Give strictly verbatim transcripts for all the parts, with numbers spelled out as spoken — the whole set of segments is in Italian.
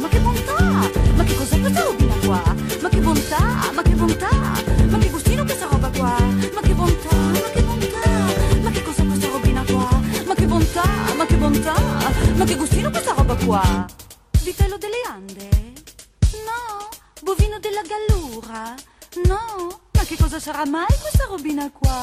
ma che bontà! Ma che cos'è questa robina qua? Ma che bontà! Ma che bontà! Ma che gustino questa roba qua? Ma che bontà! Ma che bontà! Ma che cos'è questa robina qua? Ma che bontà! Ma che bontà! Ma che gustino questa roba qua? Vitello delle Ande? No! Bovino della Gallura? No! Ma che cosa sarà mai questa robina qua?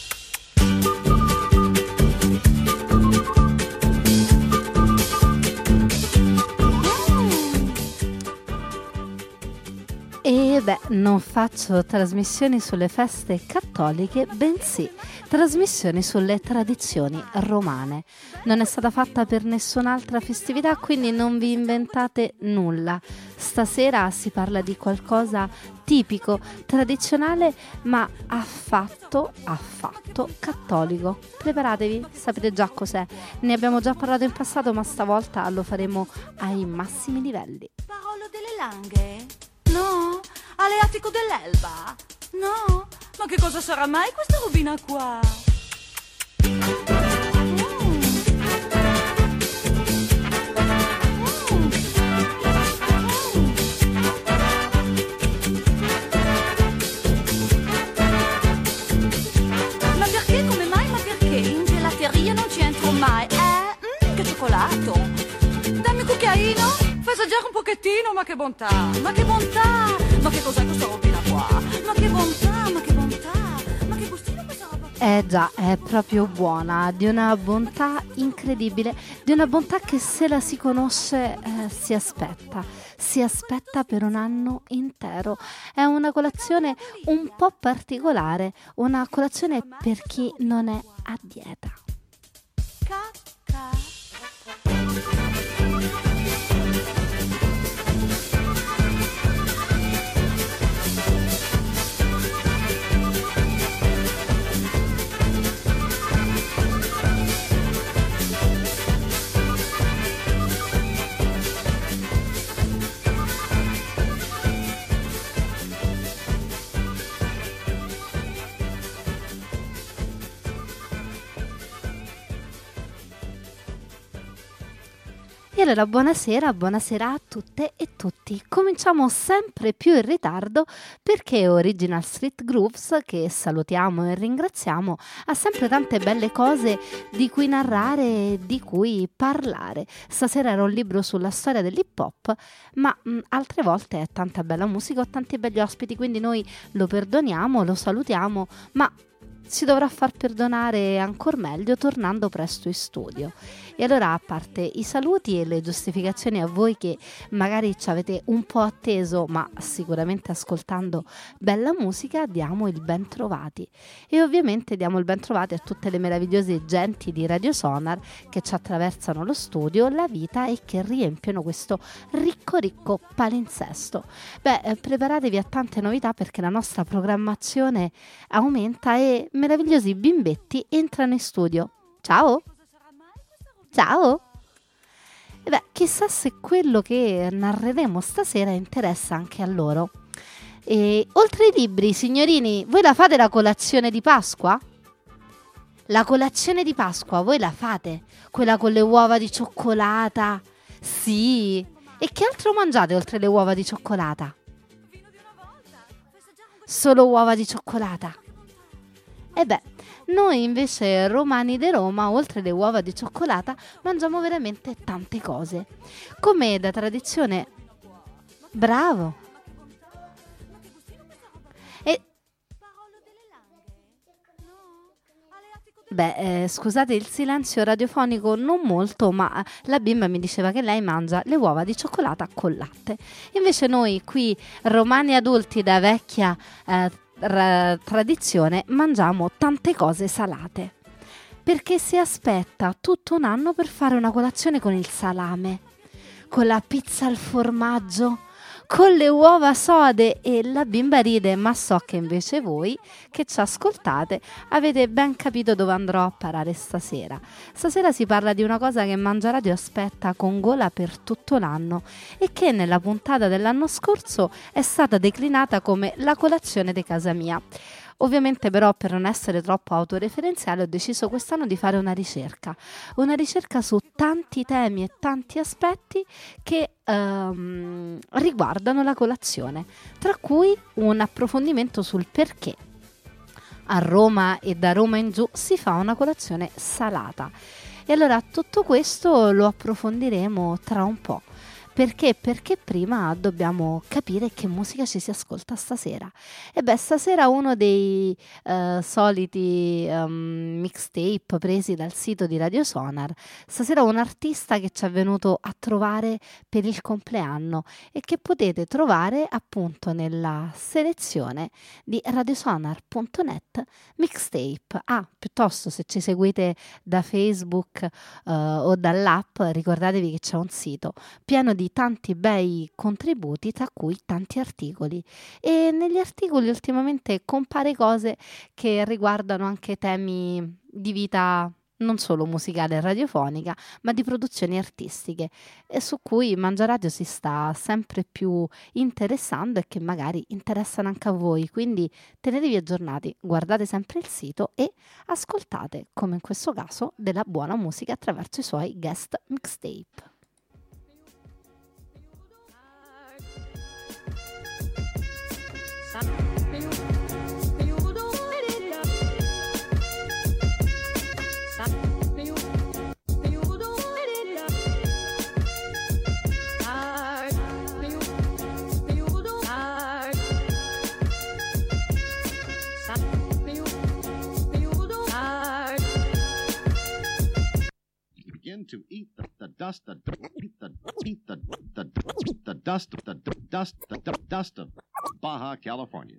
E beh, non faccio trasmissioni sulle feste cattoliche, bensì trasmissioni sulle tradizioni romane. Non è stata fatta per nessun'altra festività, quindi non vi inventate nulla. Stasera si parla di qualcosa tipico, tradizionale, ma affatto, affatto cattolico. Preparatevi, sapete già cos'è. Ne abbiamo già parlato in passato, ma stavolta lo faremo ai massimi livelli. Parolo delle Langhe? No? Aleatico dell'Elba? No? Ma che cosa sarà mai questa robina qua? Ma perché, come mai, ma perché in gelateria non ci entro mai? Eh? Mm, che cioccolato! Dammi un cucchiaino! Fai assaggiare un pochettino, ma che bontà, ma che bontà, ma che cos'è questa robina qua? Ma che bontà, ma che bontà, ma che gustino questa roba qua? Eh già, è proprio buona, di una bontà incredibile, di una bontà che se la si conosce eh, si aspetta, si aspetta per un anno intero. È una colazione un po' particolare, una colazione per chi non è a dieta. Cacca. E allora buonasera, buonasera a tutte e tutti. Cominciamo sempre più in ritardo perché Original Street Grooves, che salutiamo e ringraziamo, ha sempre tante belle cose di cui narrare e di cui parlare. Stasera era un libro sulla storia dell'hip hop, ma mh, altre volte è tanta bella musica, ho tanti belli ospiti, quindi noi lo perdoniamo, lo salutiamo, ma si dovrà far perdonare ancor meglio tornando presto in studio. E allora, a parte i saluti e le giustificazioni a voi che magari ci avete un po' atteso, ma sicuramente ascoltando bella musica, diamo il ben trovati. E ovviamente diamo il ben trovati a tutte le meravigliose genti di Radio Sonar che ci attraversano lo studio, la vita e che riempiono questo ricco ricco palinsesto. Beh, eh, preparatevi a tante novità perché la nostra programmazione aumenta e meravigliosi bimbetti entrano in studio. Ciao! Ciao! E beh, chissà se quello che narreremo stasera interessa anche a loro. E oltre ai libri, signorini, voi la fate la colazione di Pasqua? La colazione di Pasqua, voi la fate? Quella con le uova di cioccolata? Sì! E che altro mangiate oltre le uova di cioccolata? Solo uova di cioccolata? E beh, noi invece romani di Roma, oltre le uova di cioccolata, mangiamo veramente tante cose. Come da tradizione, bravo! E beh, eh, scusate il silenzio radiofonico, non molto, ma la bimba mi diceva che lei mangia le uova di cioccolata con latte. Invece noi qui, romani adulti da vecchia eh, Ra- tradizione, mangiamo tante cose salate perché si aspetta tutto un anno per fare una colazione con il salame, con la pizza al formaggio, con le uova sode, e la bimba ride, ma so che invece voi che ci ascoltate avete ben capito dove andrò a parare stasera. Stasera si parla di una cosa che Mangia Radio aspetta con gola per tutto l'anno e che nella puntata dell'anno scorso è stata declinata come la colazione di casa mia. Ovviamente però, per non essere troppo autoreferenziale, ho deciso quest'anno di fare una ricerca, una ricerca su tanti temi e tanti aspetti che ehm, riguardano la colazione, tra cui un approfondimento sul perché a Roma e da Roma in giù si fa una colazione salata. E allora tutto questo lo approfondiremo tra un po'. Perché? Perché prima dobbiamo capire che musica ci si ascolta stasera. E beh, stasera uno dei uh, soliti um, mixtape presi dal sito di Radio Sonar, stasera un artista che ci è venuto a trovare per il compleanno e che potete trovare appunto nella selezione di radiosonar punto net mixtape. Ah, piuttosto se ci seguite da Facebook uh, o dall'app, ricordatevi che c'è un sito pieno di tanti bei contributi, tra cui tanti articoli, e negli articoli ultimamente compare cose che riguardano anche temi di vita non solo musicale e radiofonica, ma di produzioni artistiche, e su cui Mangiaradio si sta sempre più interessando e che magari interessano anche a voi. Quindi tenetevi aggiornati, guardate sempre il sito e ascoltate, come in questo caso, della buona musica attraverso i suoi guest mixtape. Begin to eat the, the dust, the eat the eat the the the dust, the dust, the dust of Baja California.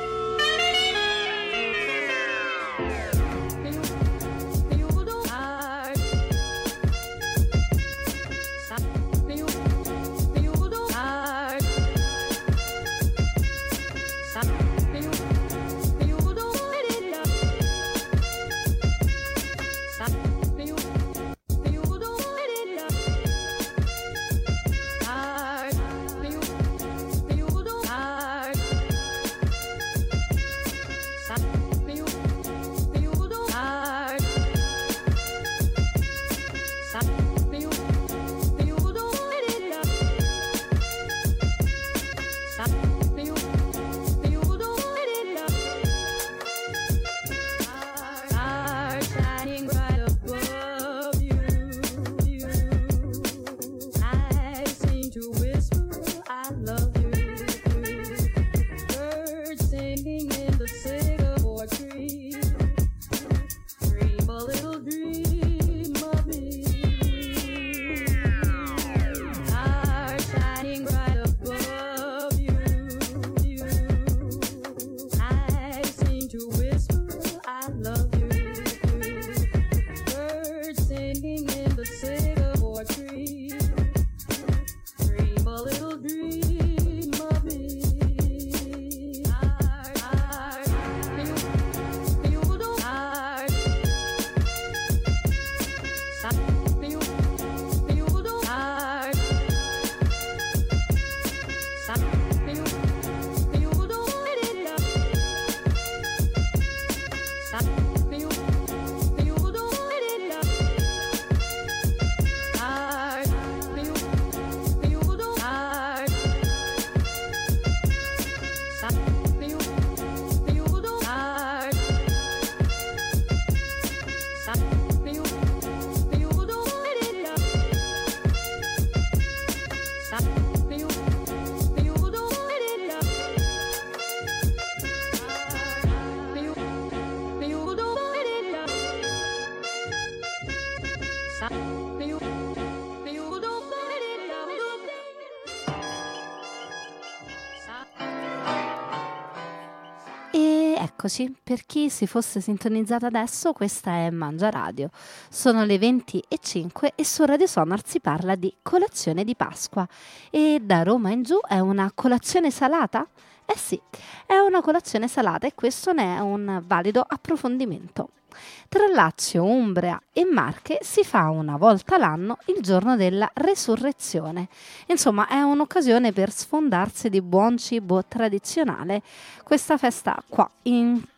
Eccoci, per chi si fosse sintonizzato adesso, questa è Mangiaradio. Sono le venti e cinque e su Radio Sonar si parla di colazione di Pasqua. E da Roma in giù è una colazione salata? Eh sì, è una colazione salata e questo ne è un valido approfondimento. Tra Lazio, Umbria e Marche si fa una volta l'anno il giorno della resurrezione. Insomma, è un'occasione per sfondarsi di buon cibo tradizionale. Questa festa qua in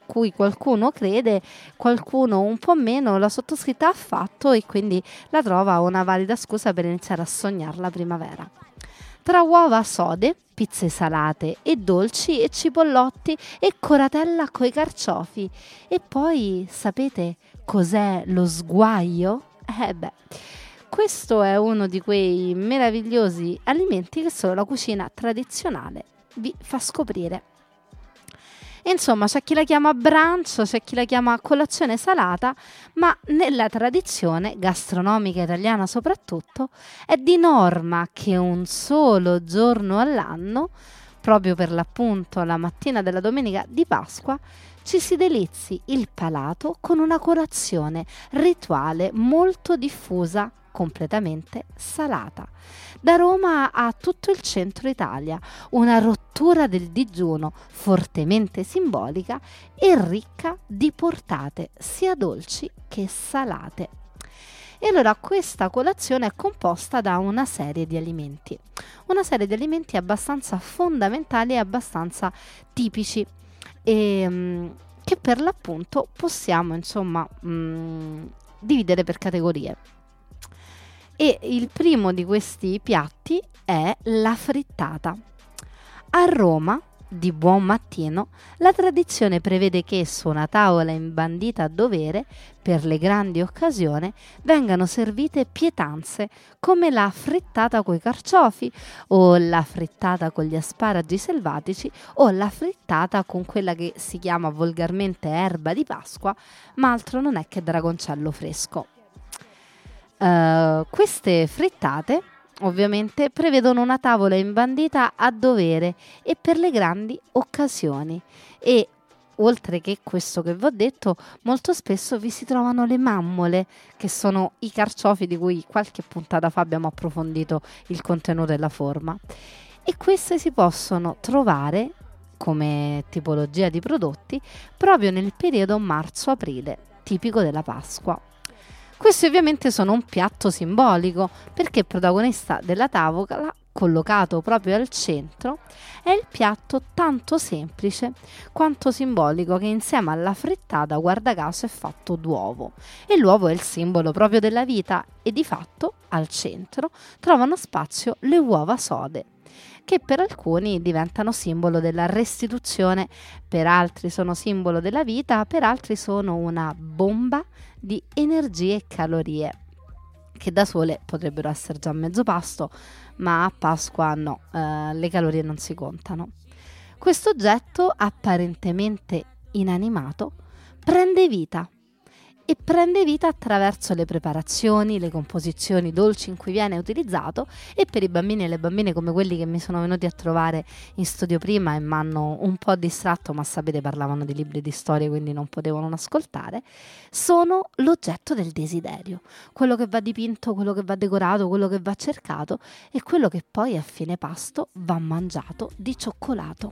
cui qualcuno crede, qualcuno un po' meno, la sottoscritta ha fatto e quindi la trova una valida scusa per iniziare a sognare la primavera. Tra uova sode, pizze salate e dolci e cipollotti e coratella coi carciofi. E poi sapete cos'è lo sguaio? Eh beh, questo è uno di quei meravigliosi alimenti che solo la cucina tradizionale vi fa scoprire. Insomma, c'è chi la chiama brunch, c'è chi la chiama colazione salata, ma nella tradizione gastronomica italiana soprattutto è di norma che un solo giorno all'anno, proprio per l'appunto la mattina della domenica di Pasqua, ci si delizi il palato con una colazione rituale molto diffusa, completamente salata. Da Roma a tutto il centro Italia, una rottura del digiuno fortemente simbolica e ricca di portate sia dolci che salate. E allora questa colazione è composta da una serie di alimenti, una serie di alimenti abbastanza fondamentali e abbastanza tipici e mh, che per l'appunto possiamo insomma mh, dividere per categorie. E il primo di questi piatti è la frittata. A Roma, di buon mattino, la tradizione prevede che su una tavola imbandita a dovere, per le grandi occasioni, vengano servite pietanze come la frittata coi carciofi o la frittata con gli asparagi selvatici o la frittata con quella che si chiama volgarmente erba di Pasqua, ma altro non è che dragoncello fresco. Uh, queste frittate ovviamente prevedono una tavola imbandita a dovere e per le grandi occasioni e oltre che questo che vi ho detto molto spesso vi si trovano le mammole, che sono i carciofi di cui qualche puntata fa abbiamo approfondito il contenuto e la forma, e queste si possono trovare come tipologia di prodotti proprio nel periodo marzo-aprile tipico della Pasqua. Questi ovviamente sono un piatto simbolico perché il protagonista della tavola, collocato proprio al centro, è il piatto tanto semplice quanto simbolico che insieme alla frittata, guarda caso, è fatto d'uovo. E l'uovo è il simbolo proprio della vita e di fatto al centro trovano spazio le uova sode, che per alcuni diventano simbolo della restituzione, per altri sono simbolo della vita, per altri sono una bomba di energie e calorie, che da sole potrebbero essere già mezzo pasto, ma a Pasqua no, eh, le calorie non si contano. Questo oggetto apparentemente inanimato prende vita. E prende vita attraverso le preparazioni, le composizioni dolci in cui viene utilizzato, e per i bambini e le bambine come quelli che mi sono venuti a trovare in studio prima e mi hanno un po' distratto, ma sapete parlavano di libri di storia quindi non potevano non ascoltare, sono l'oggetto del desiderio, quello che va dipinto, quello che va decorato, quello che va cercato e quello che poi a fine pasto va mangiato di cioccolato.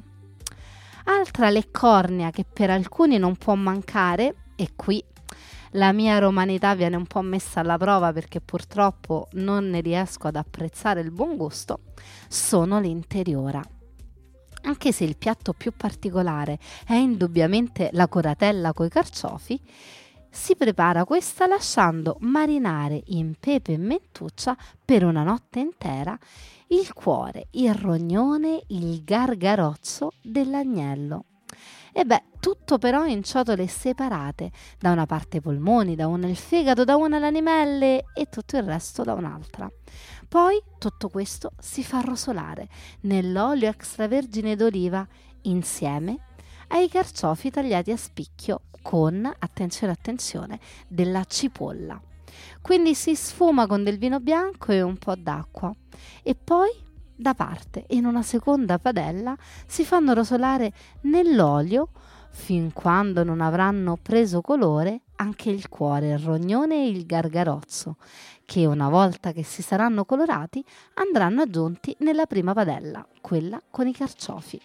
Altra leccornia che per alcuni non può mancare, e qui la mia romanità viene un po' messa alla prova perché purtroppo non ne riesco ad apprezzare il buon gusto, sono le interiora. Anche se il piatto più particolare è indubbiamente la coratella coi carciofi, si prepara questa lasciando marinare in pepe e mentuccia per una notte intera il cuore, il rognone, il gargarozzo dell'agnello. E beh, tutto però in ciotole separate, da una parte i polmoni, da una il fegato, da una le animelle e tutto il resto da un'altra. Poi tutto questo si fa rosolare nell'olio extravergine d'oliva insieme ai carciofi tagliati a spicchio con, attenzione attenzione, della cipolla. Quindi si sfuma con del vino bianco e un po' d'acqua e poi da parte in una seconda padella si fanno rosolare nell'olio fin quando non avranno preso colore anche il cuore, il rognone e il gargarozzo, che una volta che si saranno colorati andranno aggiunti nella prima padella, quella con i carciofi.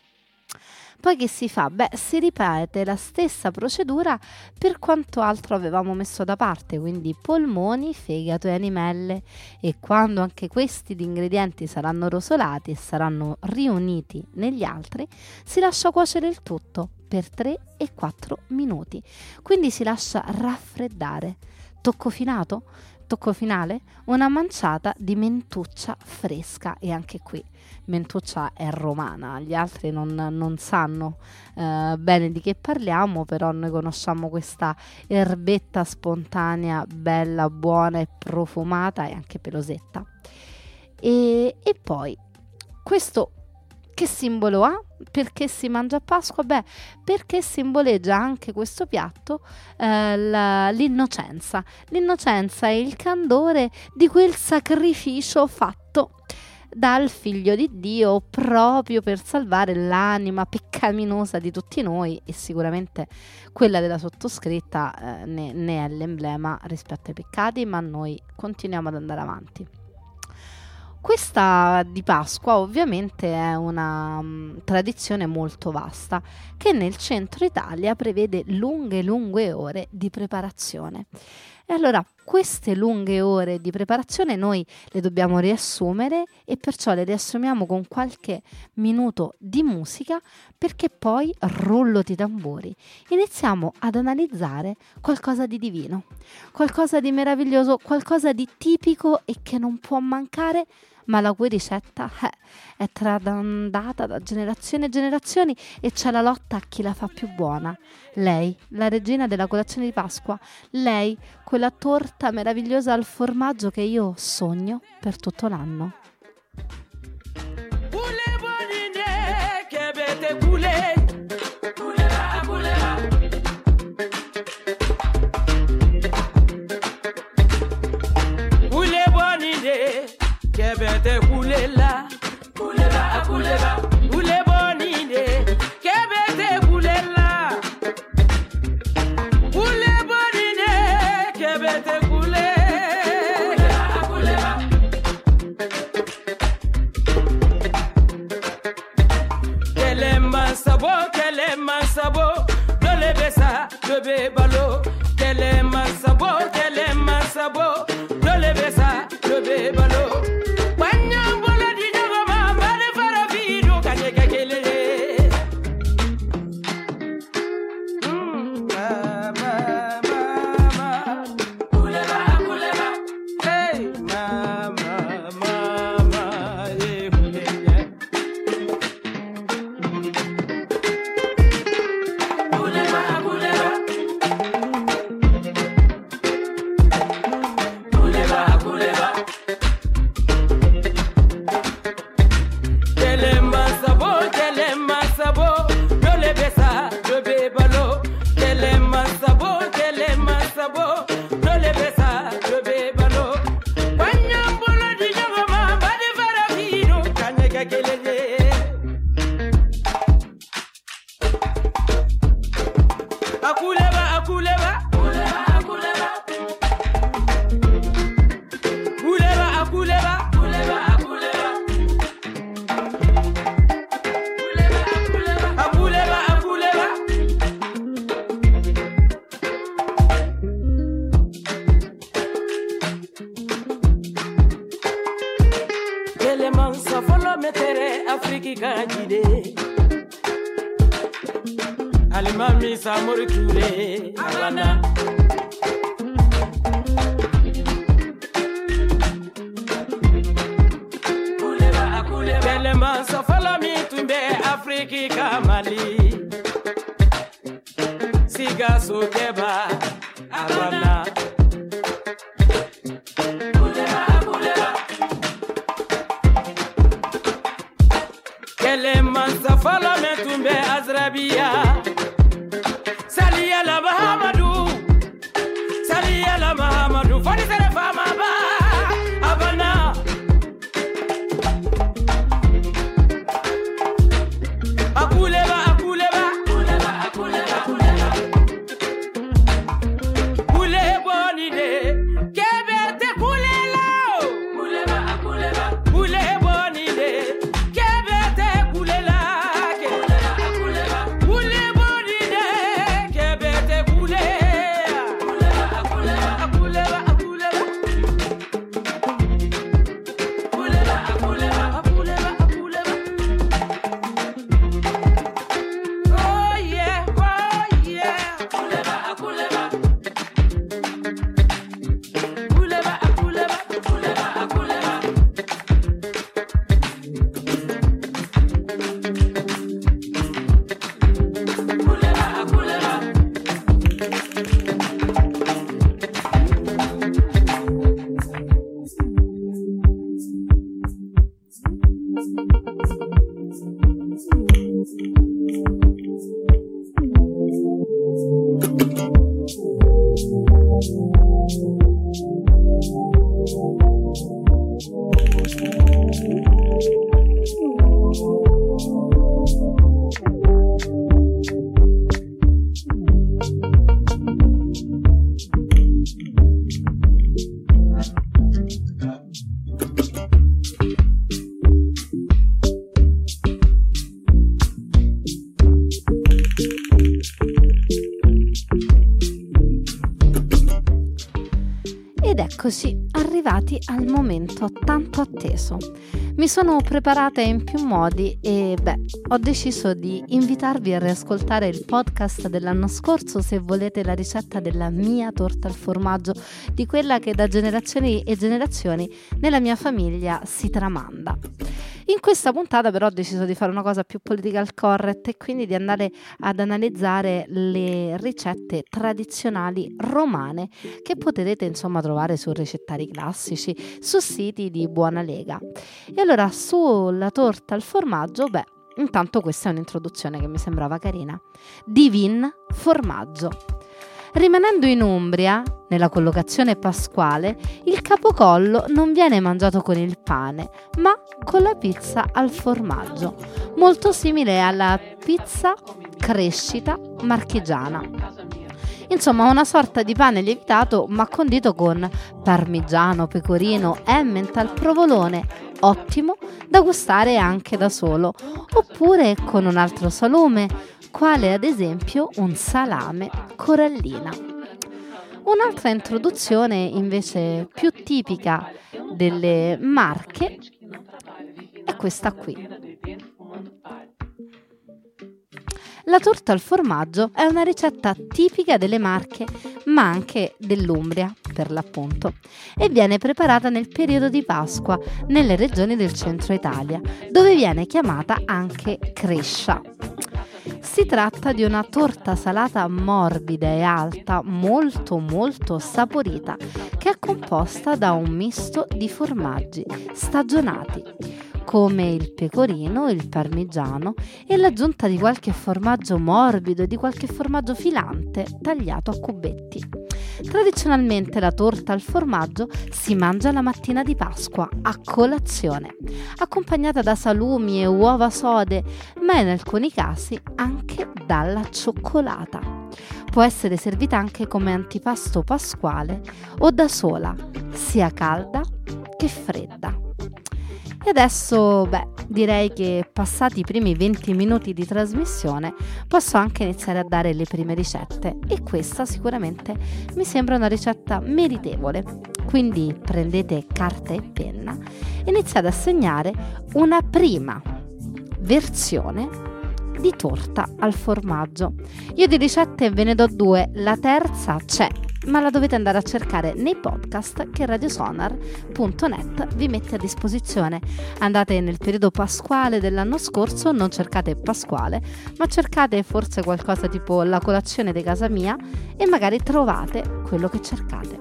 Poi che si fa? Beh, si ripete la stessa procedura per quanto altro avevamo messo da parte, quindi polmoni, fegato e animelle, e quando anche questi ingredienti saranno rosolati e saranno riuniti negli altri, si lascia cuocere il tutto per tre e quattro minuti. Quindi si lascia raffreddare. Tocco finato? Tocco finale? Una manciata di mentuccia fresca, e anche qui mentuccia è romana, gli altri non, non sanno eh, bene di che parliamo, però noi conosciamo questa erbetta spontanea, bella, buona e profumata e anche pelosetta. E, e poi questo che simbolo ha? Perché si mangia a Pasqua? Beh, perché simboleggia anche questo piatto eh, la, l'innocenza. L'innocenza è il candore di quel sacrificio fatto dal Figlio di Dio proprio per salvare l'anima peccaminosa di tutti noi, e sicuramente quella della sottoscritta eh, ne, ne è l'emblema rispetto ai peccati, ma noi continuiamo ad andare avanti. Questa di Pasqua ovviamente è una um, tradizione molto vasta che nel centro Italia prevede lunghe lunghe ore di preparazione. E allora queste lunghe ore di preparazione noi le dobbiamo riassumere, e perciò le riassumiamo con qualche minuto di musica, perché poi, rullo di tamburi, iniziamo ad analizzare qualcosa di divino, qualcosa di meraviglioso, qualcosa di tipico e che non può mancare, ma la cui ricetta eh, è tramandata da generazioni e generazioni, e c'è la lotta a chi la fa più buona. Lei, la regina della colazione di Pasqua, lei, quella torta meravigliosa al formaggio che io sogno per tutto l'anno. Kebete kulela, kulela, kulela, kule bonine. Kebete kulela, kule bonine. Kebete kule, kulela, kulela. Kelema sabo, kelema sabo, dole besa, dobe balo. Kelema sabo, kelema sabo, dole besa, dobe balo. Alimami Samori Ture, Havana. Kuleba, kuleba. Kelema Safala mi tumbe Afriki Kamali. Siga Sokeba, Havana. Kuleba, kuleba. Kelema Safala mi tumbe Azrabia. Salia la Mahamadou, Salia la Mahamadou, Fadi Sere Fama Ba, Havana. Akuleba, akuleba, akuleba, akuleba, akuleba. Kule bonide, kebete kulela. Kuleba, akuleba, kule bonide, kebete kulela. Kuleba, akuleba, kule Eccoci arrivati al momento tanto atteso. Mi sono preparata in più modi e beh, ho deciso di invitarvi a riascoltare il podcast dell'anno scorso se volete la ricetta della mia torta al formaggio, di quella che da generazioni e generazioni nella mia famiglia si tramanda. In questa puntata però ho deciso di fare una cosa più political correct e quindi di andare ad analizzare le ricette tradizionali romane che potrete insomma trovare su ricettari classici, su siti di buona lega. E allora sulla torta al formaggio, beh, intanto questa è un'introduzione che mi sembrava carina. Divin formaggio. Rimanendo in Umbria, nella collocazione pasquale, il capocollo non viene mangiato con il pane, ma con la pizza al formaggio, molto simile alla pizza crescita marchigiana. Insomma, una sorta di pane lievitato ma condito con parmigiano, pecorino, emmental, provolone, ottimo da gustare anche da solo, oppure con un altro salume, quale ad esempio un salame corallina. Un'altra introduzione invece più tipica delle Marche è questa qui. La torta al formaggio è una ricetta tipica delle Marche, ma anche dell'Umbria, per l'appunto, e viene preparata nel periodo di Pasqua nelle regioni del centro Italia, dove viene chiamata anche crescia. Si tratta di una torta salata morbida e alta, molto molto saporita, che è composta da un misto di formaggi stagionati, come il pecorino, il parmigiano e l'aggiunta di qualche formaggio morbido e di qualche formaggio filante tagliato a cubetti. Tradizionalmente la torta al formaggio si mangia la mattina di Pasqua a colazione, accompagnata da salumi e uova sode, ma in alcuni casi anche dalla cioccolata. Può essere servita anche come antipasto pasquale o da sola, sia calda che fredda. E adesso, beh, direi che passati i primi venti minuti di trasmissione posso anche iniziare a dare le prime ricette e questa sicuramente mi sembra una ricetta meritevole. Quindi prendete carta e penna e iniziate a segnare una prima versione di torta al formaggio. Io di ricette ve ne do due, la terza c'è, ma la dovete andare a cercare nei podcast che radiosonar punto net vi mette a disposizione. Andate nel periodo pasquale dell'anno scorso, non cercate pasquale, ma cercate forse qualcosa tipo la colazione di casa mia e magari trovate quello che cercate.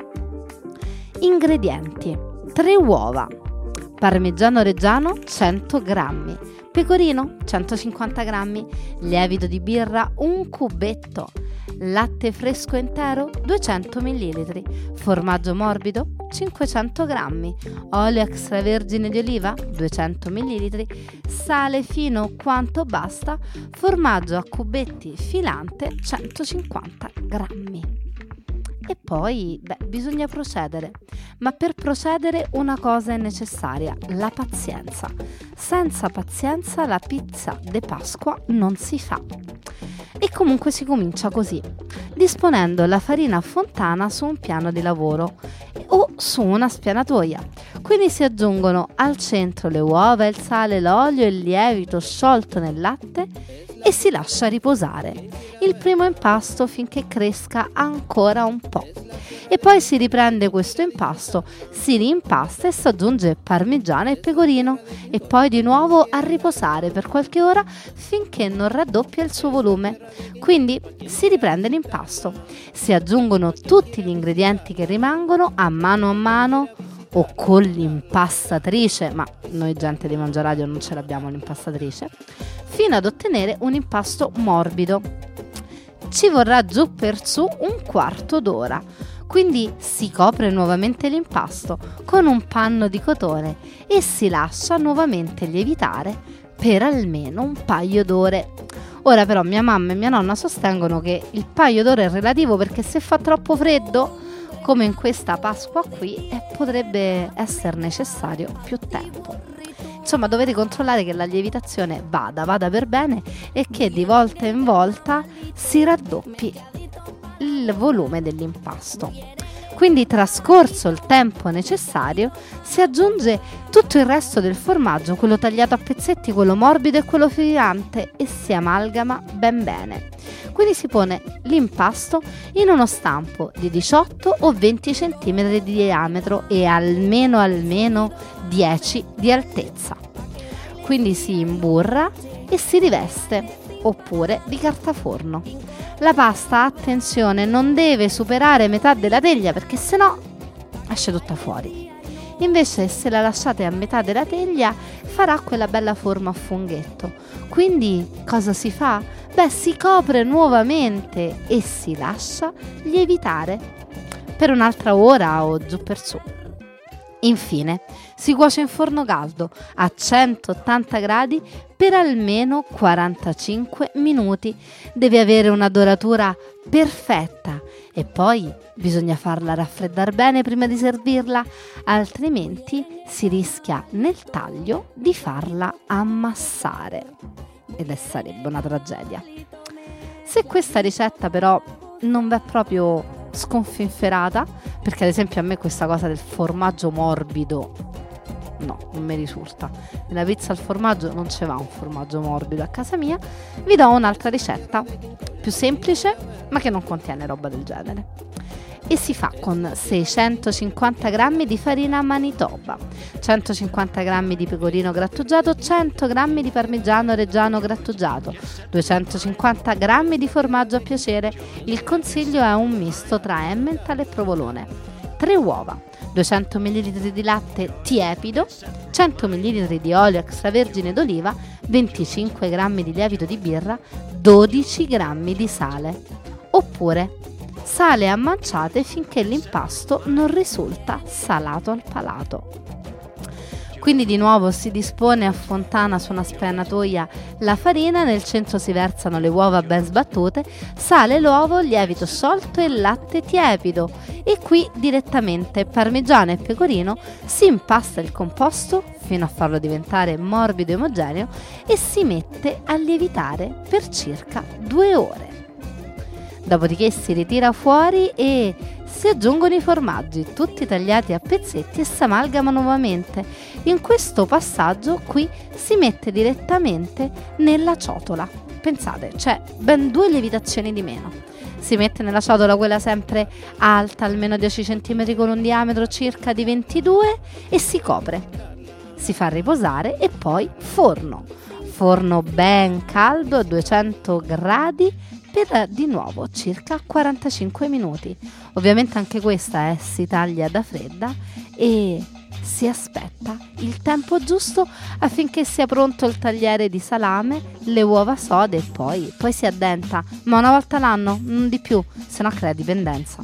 Ingredienti: tre uova, parmigiano reggiano cento grammi, pecorino centocinquanta grammi, lievito di birra un cubetto, latte fresco intero duecento millilitri, formaggio morbido cinquecento grammi, olio extravergine di oliva duecento millilitri, sale fino quanto basta, formaggio a cubetti filante centocinquanta grammi. E poi, beh, bisogna procedere, ma per procedere una cosa è necessaria, la pazienza. Senza pazienza la pizza de Pasqua non si fa. E comunque si comincia così, disponendo la farina fontana su un piano di lavoro o su una spianatoia. Quindi si aggiungono al centro le uova, il sale, l'olio e il lievito sciolto nel latte e si lascia riposare il primo impasto finché cresca ancora un po'. E poi si riprende questo impasto, si rimpasta e si aggiunge parmigiano e pecorino e poi di nuovo a riposare per qualche ora finché non raddoppia il suo volume. Quindi si riprende l'impasto, si aggiungono tutti gli ingredienti che rimangono a mano a mano, o con l'impastatrice, ma noi gente di Mangiaradio non ce l'abbiamo l'impastatrice, fino ad ottenere un impasto morbido. Ci vorrà giù per su un quarto d'ora, quindi si copre nuovamente l'impasto con un panno di cotone e si lascia nuovamente lievitare per almeno un paio d'ore. Ora però mia mamma e mia nonna sostengono che il paio d'ore è relativo, perché se fa troppo freddo, come in questa Pasqua qui, eh, potrebbe essere necessario più tempo. Insomma, dovete controllare che la lievitazione vada, vada per bene e che di volta in volta si raddoppi il volume dell'impasto. Quindi, trascorso il tempo necessario, si aggiunge tutto il resto del formaggio, quello tagliato a pezzetti, quello morbido e quello filante, e si amalgama ben bene. Quindi si pone l'impasto in uno stampo di diciotto o venti centimetri di diametro e almeno almeno dieci di altezza. Quindi si imburra e si riveste, oppure di carta forno. La pasta, attenzione, non deve superare metà della teglia, perché sennò esce tutta fuori. Invece, se la lasciate a metà della teglia, farà quella bella forma a funghetto. Quindi cosa si fa? Beh, si copre nuovamente e si lascia lievitare per un'altra ora o giù per su. Infine, si cuoce in forno caldo a centottanta gradi per almeno quarantacinque minuti. Deve avere una doratura perfetta e poi bisogna farla raffreddare bene prima di servirla, altrimenti si rischia nel taglio di farla ammassare ed sarebbe una tragedia. Se questa ricetta però non v'è proprio sconfinferata, perché ad esempio a me questa cosa del formaggio morbido no, non mi risulta, nella pizza al formaggio non ce va un formaggio morbido a casa mia, vi do un'altra ricetta più semplice ma che non contiene roba del genere e si fa con seicentocinquanta grammi di farina Manitoba, centocinquanta grammi di pecorino grattugiato, cento grammi di parmigiano reggiano grattugiato, duecentocinquanta grammi di formaggio a piacere. Il consiglio è un misto tra Emmental e provolone, tre uova, duecento millilitri di latte tiepido, cento millilitri di olio extravergine d'oliva, venticinque grammi di lievito di birra, dodici grammi di sale, oppure sale a manciate finché l'impasto non risulta salato al palato. Quindi di nuovo si dispone a fontana su una spanatoia la farina, nel centro si versano le uova ben sbattute, sale l'uovo, lievito sciolto e latte tiepido e qui direttamente parmigiano e pecorino, si impasta il composto fino a farlo diventare morbido e omogeneo e si mette a lievitare per circa due ore. Dopodiché si ritira fuori e si aggiungono i formaggi, tutti tagliati a pezzetti, e si amalgama nuovamente. In questo passaggio qui si mette direttamente nella ciotola. Pensate, c'è ben due lievitazioni di meno. Si mette nella ciotola quella sempre alta, almeno dieci centimetri, con un diametro circa di ventidue, e si copre. Si fa riposare e poi forno. Forno ben caldo a duecento gradi per di nuovo circa quarantacinque minuti. Ovviamente anche questa eh, si taglia da fredda e si aspetta il tempo giusto affinché sia pronto il tagliere di salame, le uova sode e poi, poi si addenta, ma una volta l'anno, non di più, se no crea dipendenza.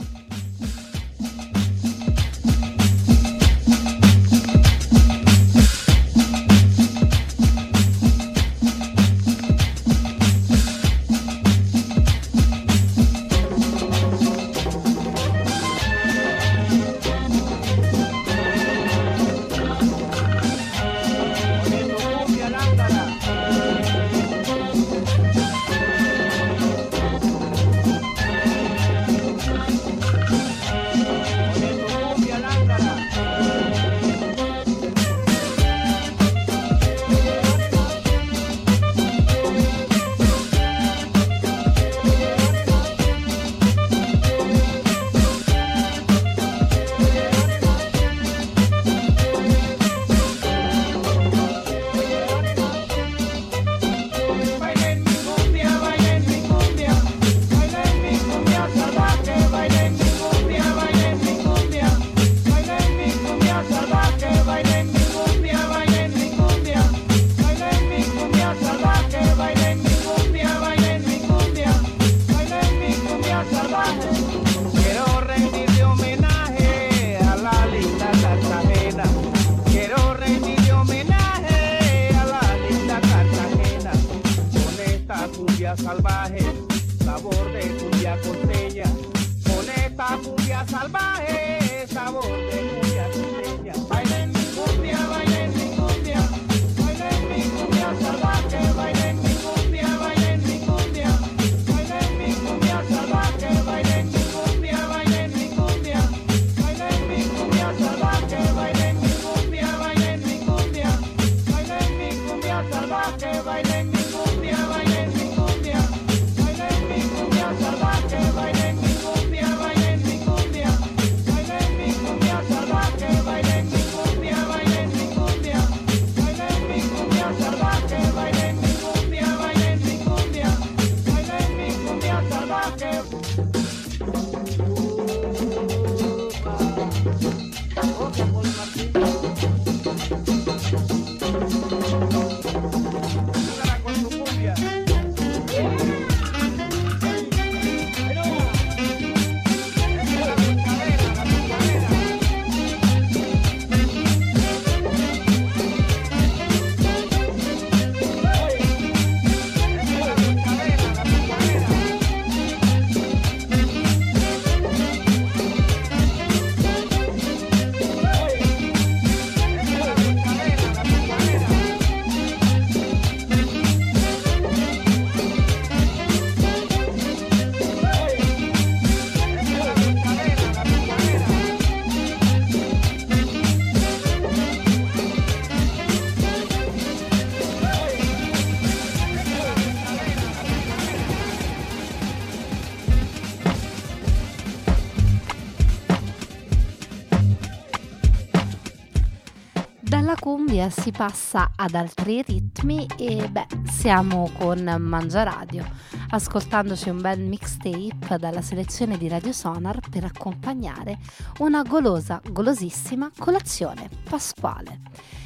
cumbia salvaje, sabor de cumbia costeña. Con esta cumbia salvaje, sabor de cumbia costeña. Bailen mi cumbia, bailen mi cumbia, bailen mi cumbia salvaje, bailen mi cumbia, bailen mi cumbia, bailen mi cumbia salvaje, bailen mi cumbia, bailen mi cumbia, bailen mi cumbia salvaje, bailen mi cumbia, bailen mi cumbia, bailen mi cumbia salvaje, bailen mi cumbia, bailen mi cumbia, bailen mi cumbia salvaje, bailen mi cumbia, bailen mi cumbia, bailen mi cumbia salvaje, bailen mi cumbia, bailen mi cumbia, bailen mi cumbia salvaje, bailen mi cumbia, bailen mi cumbia, bailen mi cumbia salvaje. Otra por Martín. Júgala con tu cumbia. Dalla cumbia si passa ad altri ritmi e beh, siamo con Mangia Radio, ascoltandoci un bel mixtape dalla selezione di Radio Sonar per accompagnare una golosa, golosissima colazione pasquale.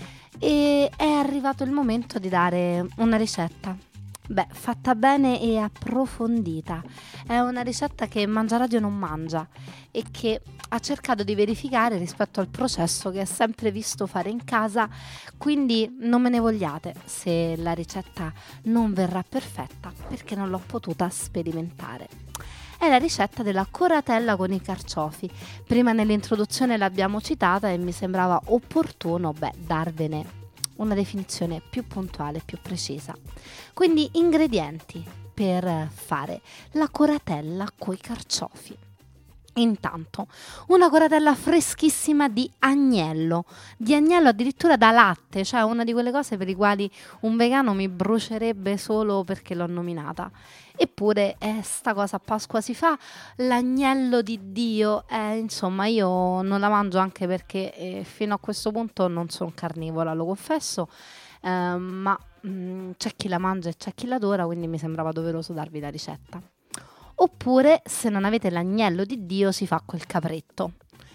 E è arrivato il momento di dare una ricetta. Beh, fatta bene e approfondita. È una ricetta che Mangia Radio non mangia e che ha cercato di verificare rispetto al processo che ha sempre visto fare in casa, quindi non me ne vogliate se la ricetta non verrà perfetta perché non l'ho potuta sperimentare. È la ricetta della coratella con i carciofi. Prima nell'introduzione l'abbiamo citata e mi sembrava opportuno, beh, darvene una definizione più puntuale, più precisa. Quindi ingredienti per fare la coratella coi carciofi. Intanto una coratella freschissima di agnello, di agnello addirittura da latte, cioè una di quelle cose per le quali un vegano mi brucerebbe solo perché l'ho nominata. Eppure eh, sta cosa a Pasqua si fa, l'agnello di Dio, eh, insomma io non la mangio anche perché eh, fino a questo punto non sono carnivora, lo confesso, eh, ma mh, c'è chi la mangia e c'è chi l'adora, quindi mi sembrava doveroso darvi la ricetta. Oppure se non avete l'agnello di Dio si fa col capretto.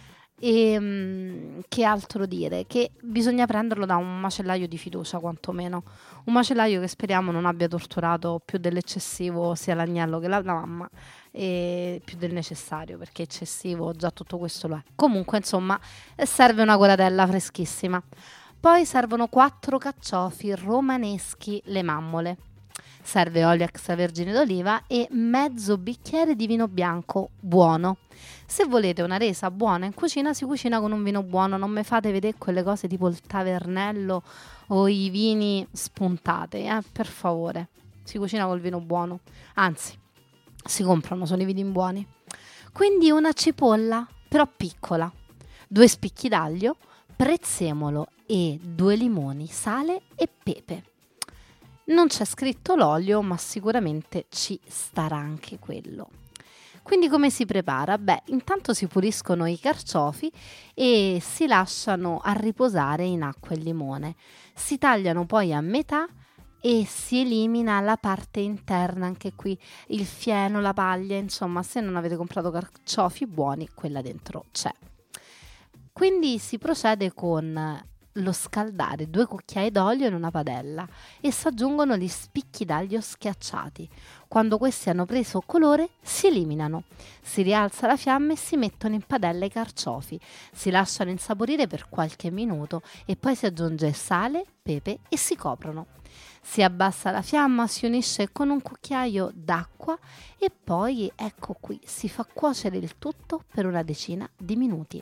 E mh, che altro dire? Che bisogna prenderlo da un macellaio di fiducia, quantomeno un macellaio che speriamo non abbia torturato più dell'eccessivo sia l'agnello che la, la mamma, e più del necessario, perché eccessivo già tutto questo lo è. Comunque insomma serve una coratella freschissima. Poi servono quattro carciofi romaneschi, le mammole. Serve olio extravergine d'oliva e mezzo bicchiere di vino bianco buono. Se volete una resa buona in cucina, si cucina con un vino buono. Non mi fate vedere quelle cose tipo il tavernello o i vini spuntate, eh? Per favore. Si cucina col vino buono. Anzi, si comprano solo i vini buoni. Quindi una cipolla, però piccola, due spicchi d'aglio, prezzemolo e due limoni, sale e pepe. Non c'è scritto l'olio, ma sicuramente ci starà anche quello. Quindi come si prepara? Beh, intanto si puliscono i carciofi e si lasciano a riposare in acqua e limone. Si tagliano poi a metà e si elimina la parte interna, anche qui il fieno, la paglia, insomma, se non avete comprato carciofi buoni, quella dentro c'è. Quindi si procede con lo scaldare due cucchiai d'olio in una padella e si aggiungono gli spicchi d'aglio schiacciati. Quando questi hanno preso colore si eliminano, si rialza la fiamma e si mettono in padella i carciofi, si lasciano insaporire per qualche minuto e poi si aggiunge sale, pepe e si coprono. Si abbassa la fiamma, si unisce con un cucchiaio d'acqua e poi, ecco qui, si fa cuocere il tutto per una decina di minuti.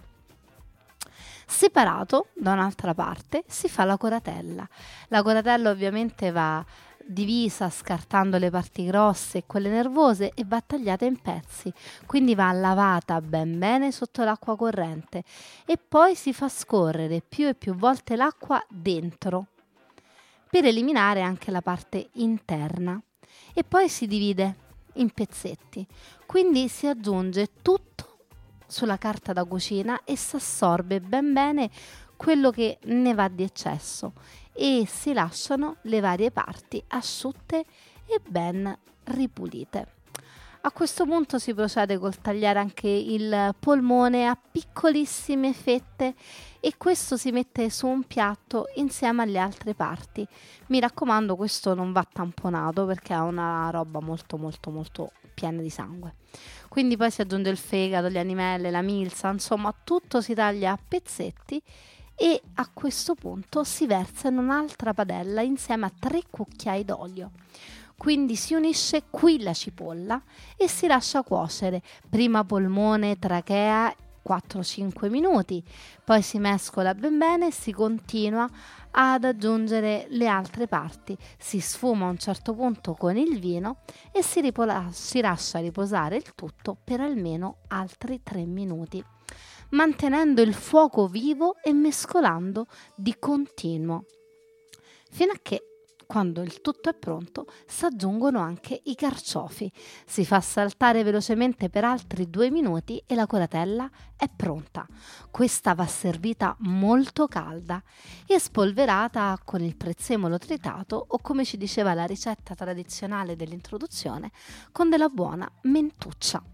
Separato, da un'altra parte, si fa la coratella. La coratella ovviamente va divisa scartando le parti grosse e quelle nervose e va tagliata in pezzi, quindi va lavata ben bene sotto l'acqua corrente e poi si fa scorrere più e più volte l'acqua dentro per eliminare anche la parte interna e poi si divide in pezzetti, quindi si aggiunge tutto sulla carta da cucina e si assorbe ben bene quello che ne va di eccesso e si lasciano le varie parti asciutte e ben ripulite. A questo punto si procede col tagliare anche il polmone a piccolissime fette e questo si mette su un piatto insieme alle altre parti. Mi raccomando, questo non va tamponato perché è una roba molto molto molto piena di sangue. Quindi poi si aggiunge il fegato, le animelle, la milza, insomma tutto si taglia a pezzetti e a questo punto si versa in un'altra padella insieme a tre cucchiai d'olio. Quindi si unisce qui la cipolla e si lascia cuocere prima polmone, trachea quattro cinque minuti, poi si mescola ben bene e si continua ad aggiungere le altre parti, si sfuma a un certo punto con il vino e si, ripola- si lascia riposare il tutto per almeno altri tre minuti, mantenendo il fuoco vivo e mescolando di continuo, fino a che, quando il tutto è pronto, si aggiungono anche i carciofi. Si fa saltare velocemente per altri due minuti e la coratella è pronta. Questa va servita molto calda e spolverata con il prezzemolo tritato o, come ci diceva la ricetta tradizionale dell'introduzione, con della buona mentuccia.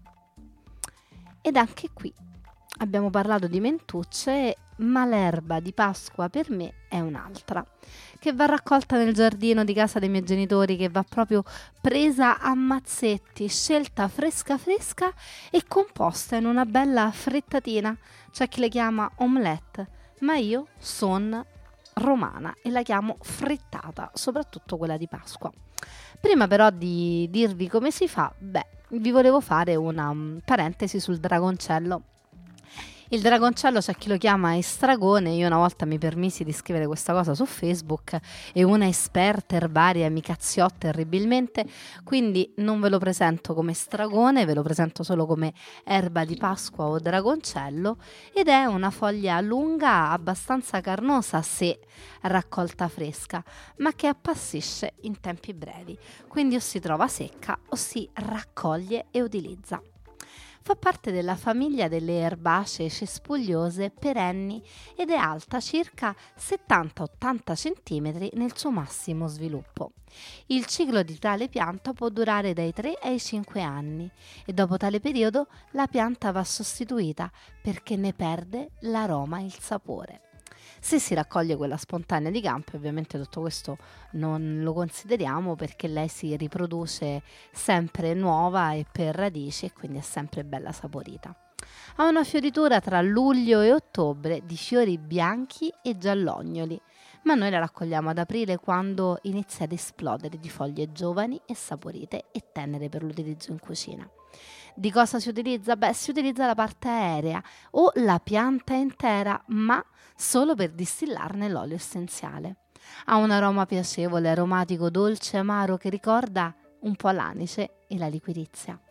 Ed anche qui abbiamo parlato di mentucce, ma l'erba di Pasqua per me è un'altra, che va raccolta nel giardino di casa dei miei genitori, che va proprio presa a mazzetti, scelta fresca fresca e composta in una bella frittatina. C'è chi le chiama omelette, ma io sono romana e la chiamo frittata, soprattutto quella di Pasqua. Prima però di dirvi come si fa, beh, vi volevo fare una um, parentesi sul dragoncello. Il dragoncello c'è chi lo chiama estragone. Io una volta mi permisi di scrivere questa cosa su Facebook e una esperta erbaria mi cazziò terribilmente, quindi non ve lo presento come estragone, ve lo presento solo come erba di Pasqua o dragoncello, ed è una foglia lunga, abbastanza carnosa se raccolta fresca, ma che appassisce in tempi brevi, quindi o si trova secca o si raccoglie e utilizza. Fa parte della famiglia delle erbacee cespugliose perenni ed è alta circa settanta ottanta centimetri nel suo massimo sviluppo. Il ciclo di tale pianta può durare dai tre ai cinque anni e dopo tale periodo la pianta va sostituita perché ne perde l'aroma e il sapore. Se si raccoglie quella spontanea di campo, ovviamente tutto questo non lo consideriamo perché lei si riproduce sempre nuova e per radici e quindi è sempre bella saporita. Ha una fioritura tra luglio e ottobre di fiori bianchi e giallognoli, ma noi la raccogliamo ad aprile quando inizia ad esplodere di foglie giovani e saporite e tenere per l'utilizzo in cucina. Di cosa si utilizza? Beh, si utilizza la parte aerea o la pianta intera, ma solo per distillarne l'olio essenziale. Ha un aroma piacevole, aromatico, dolce, amaro che ricorda un po' l'anice e la liquirizia.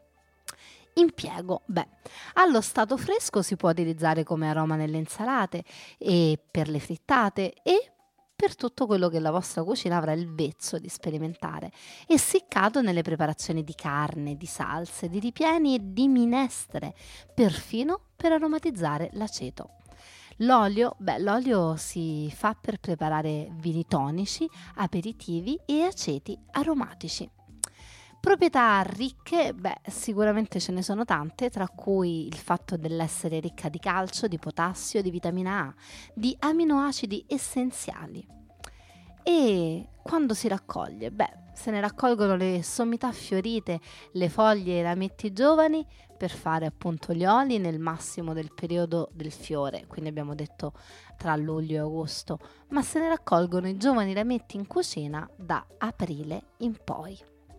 Impiego. Beh, allo stato fresco si può utilizzare come aroma nelle insalate e per le frittate e per tutto quello che la vostra cucina avrà il vezzo di sperimentare, essiccato nelle preparazioni di carne, di salse, di ripieni e di minestre, perfino per aromatizzare l'aceto. L'olio, beh, l'olio si fa per preparare vini tonici, aperitivi e aceti aromatici. Proprietà ricche, beh, sicuramente ce ne sono tante, tra cui il fatto dell'essere ricca di calcio, di potassio, di vitamina A, di aminoacidi essenziali. E quando si raccoglie? Beh, se ne raccolgono le sommità fiorite, le foglie e i rametti giovani per fare appunto gli oli nel massimo del periodo del fiore, quindi abbiamo detto tra luglio e agosto, ma se ne raccolgono i giovani rametti in cucina da aprile in poi.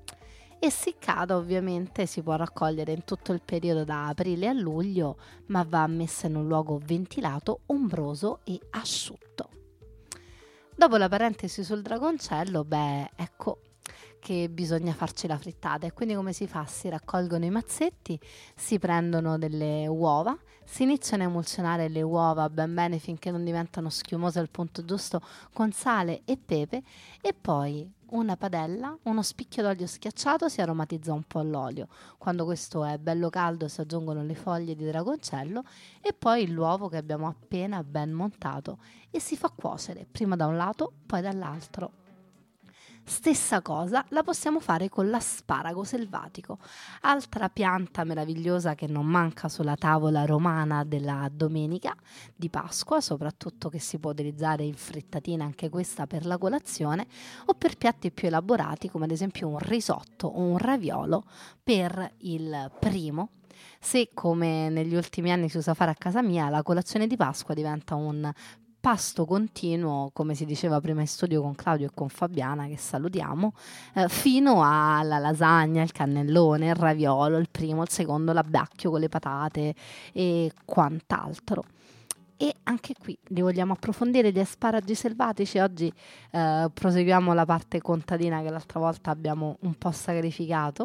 Essiccata ovviamente si può raccogliere in tutto il periodo da aprile a luglio, ma va messa in un luogo ventilato, ombroso e asciutto. Dopo la parentesi sul dragoncello, beh, ecco che bisogna farci la frittata. E quindi come si fa? Si raccolgono i mazzetti, si prendono delle uova, si iniziano a emulsionare le uova ben bene finché non diventano schiumose al punto giusto con sale e pepe, e poi una padella, uno spicchio d'olio schiacciato, si aromatizza un po' l'olio. Quando questo è bello caldo si aggiungono le foglie di dragoncello e poi l'uovo che abbiamo appena ben montato e si fa cuocere prima da un lato poi dall'altro. Stessa cosa la possiamo fare con l'asparago selvatico, altra pianta meravigliosa che non manca sulla tavola romana della domenica di Pasqua, soprattutto che si può utilizzare in frittatina anche questa per la colazione o per piatti più elaborati come ad esempio un risotto o un raviolo per il primo. Se come negli ultimi anni si usa fare a casa mia, la colazione di Pasqua diventa un pasto continuo, come si diceva prima in studio con Claudio e con Fabiana, che salutiamo, eh, fino alla lasagna, il cannellone, il raviolo, il primo, il secondo, l'abbacchio con le patate e quant'altro. E anche qui li vogliamo approfondire gli asparagi selvatici. Oggi eh, proseguiamo la parte contadina che l'altra volta abbiamo un po' sacrificato.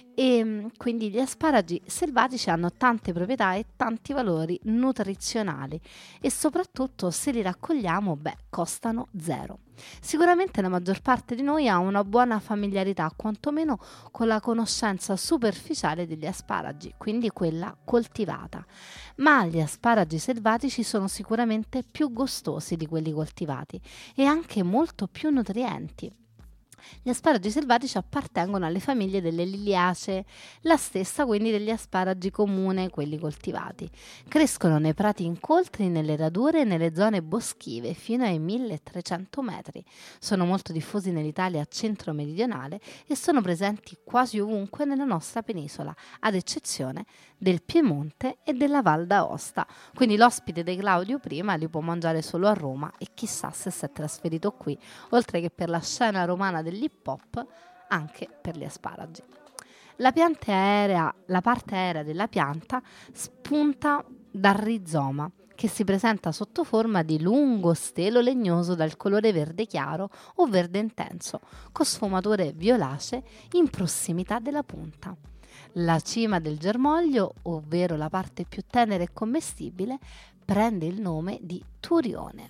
E quindi gli asparagi selvatici hanno tante proprietà e tanti valori nutrizionali e soprattutto se li raccogliamo, beh, costano zero. Sicuramente la maggior parte di noi ha una buona familiarità, quantomeno con la conoscenza superficiale degli asparagi, quindi quella coltivata. Ma gli asparagi selvatici sono sicuramente più gustosi di quelli coltivati e anche molto più nutrienti. Gli asparagi selvatici appartengono alle famiglie delle liliacee, la stessa quindi degli asparagi comuni, quelli coltivati. Crescono nei prati incolti, nelle radure e nelle zone boschive fino ai milletrecento metri. Sono molto diffusi nell'Italia centro-meridionale e sono presenti quasi ovunque nella nostra penisola, ad eccezione del Piemonte e della Val d'Aosta. Quindi l'ospite di Claudio prima li può mangiare solo a Roma e chissà se si è trasferito qui, oltre che per la scena romana dell'hip hop, anche per gli asparagi. La pianta aerea, la parte aerea della pianta spunta dal rizoma, che si presenta sotto forma di lungo stelo legnoso dal colore verde chiaro o verde intenso, con sfumature violacee in prossimità della punta. La cima del germoglio, ovvero la parte più tenera e commestibile, prende il nome di turione.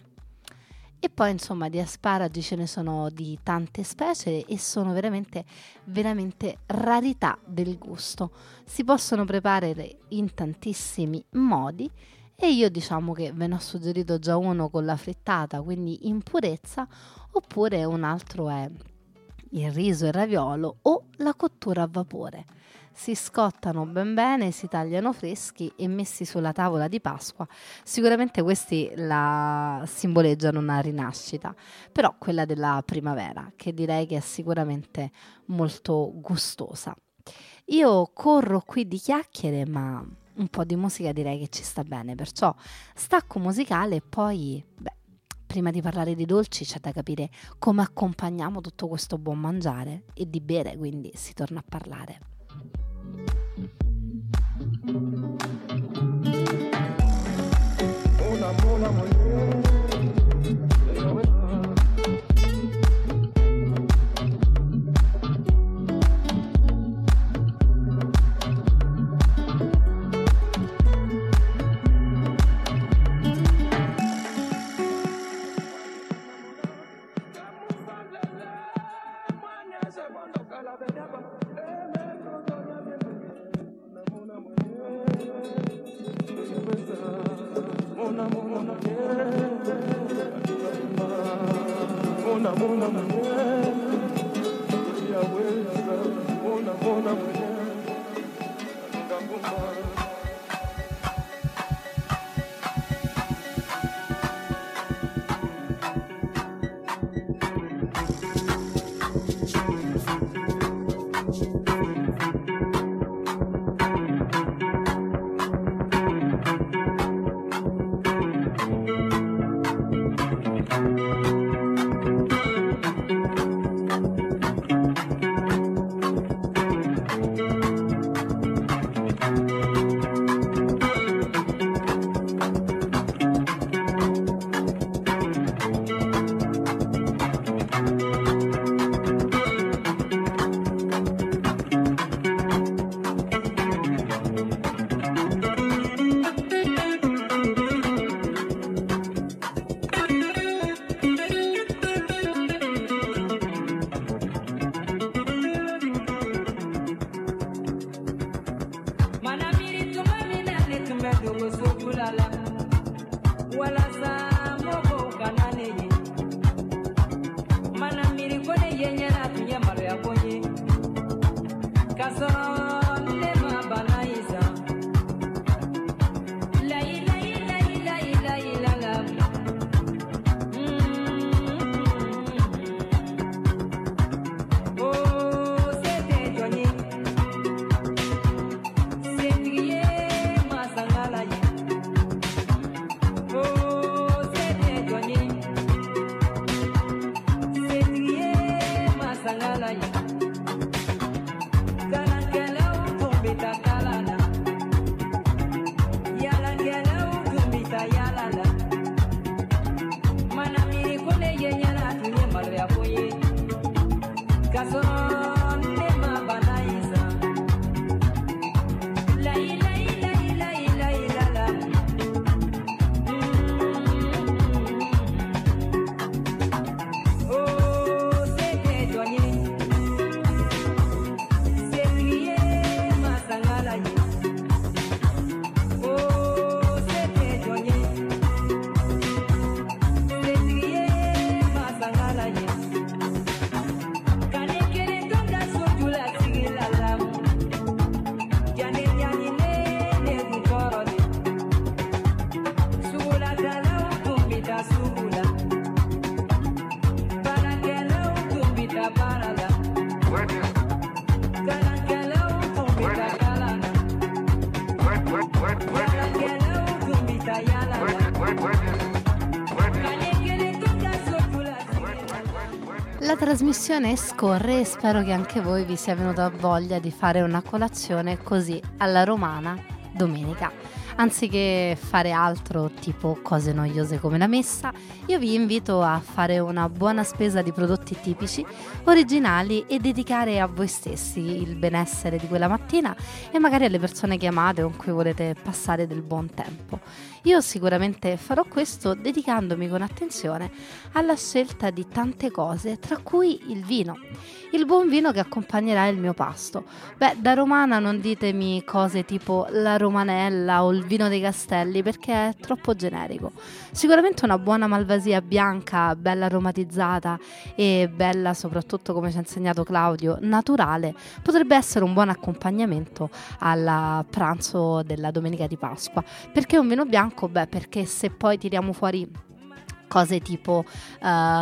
E poi insomma di asparagi ce ne sono di tante specie e sono veramente veramente rarità del gusto. Si possono preparare in tantissimi modi e io diciamo che ve ne ho suggerito già uno con la frittata, quindi in purezza, oppure un altro è il riso e il raviolo o la cottura a vapore. Si scottano ben bene, si tagliano freschi e messi sulla tavola di Pasqua. Sicuramente questi la simboleggiano una rinascita, però quella della primavera, che direi che è sicuramente molto gustosa. Io corro qui di chiacchiere, ma un po' di musica direi che ci sta bene, perciò stacco musicale e poi, beh, prima di parlare di dolci c'è da capire come accompagniamo tutto questo buon mangiare e di bere, quindi si torna a parlare. Una buona mujer. Una buena mujer, ella vuelve a ser una buena mujer, la walasa mogo kanane ye mana miri kone ye nyana tunya maro ya konye kaso ne ma bana isa la ila ila ila ila ila la oh c'était joigné c'est trié ma sangala ye oh c'était joigné c'est trié ma sangala ye Kalangela utumbita kalala Yalangela utumbita yalala Mana miri kone yenyana tunye malre apoye Kason ne ma banaiza La ila ila ila ila ila la Oh c'était joigné C'est crié ma sangala ye Oh c'était joigné C'est crié ma sangala ye Kane kere tonda sotula sigila lamu Jane jani ne ne gukorone Sugula dala utumbita sugula Barakela utumbita barala Kalangela utumbita kalana Yalangela utumbita yalala Kane kere tonda sotula sigila La trasmissione scorre e spero che anche voi vi sia venuta voglia di fare una colazione così alla romana domenica. Anziché fare altro tipo cose noiose come la messa, io vi invito a fare una buona spesa di prodotti tipici, originali e dedicare a voi stessi il benessere di quella mattina e magari alle persone che amate o con cui volete passare del buon tempo. Io sicuramente farò questo dedicandomi con attenzione alla scelta di tante cose, tra cui il vino. Il buon vino che accompagnerà il mio pasto. Beh, da romana non ditemi cose tipo la romanella o il vino dei castelli perché è troppo generico. Sicuramente una buona malvasia bianca, bella aromatizzata e bella soprattutto, come ci ha insegnato Claudio, naturale, potrebbe essere un buon accompagnamento al pranzo della domenica di Pasqua. Perché un vino bianco? Beh, perché se poi tiriamo fuori cose tipo uh,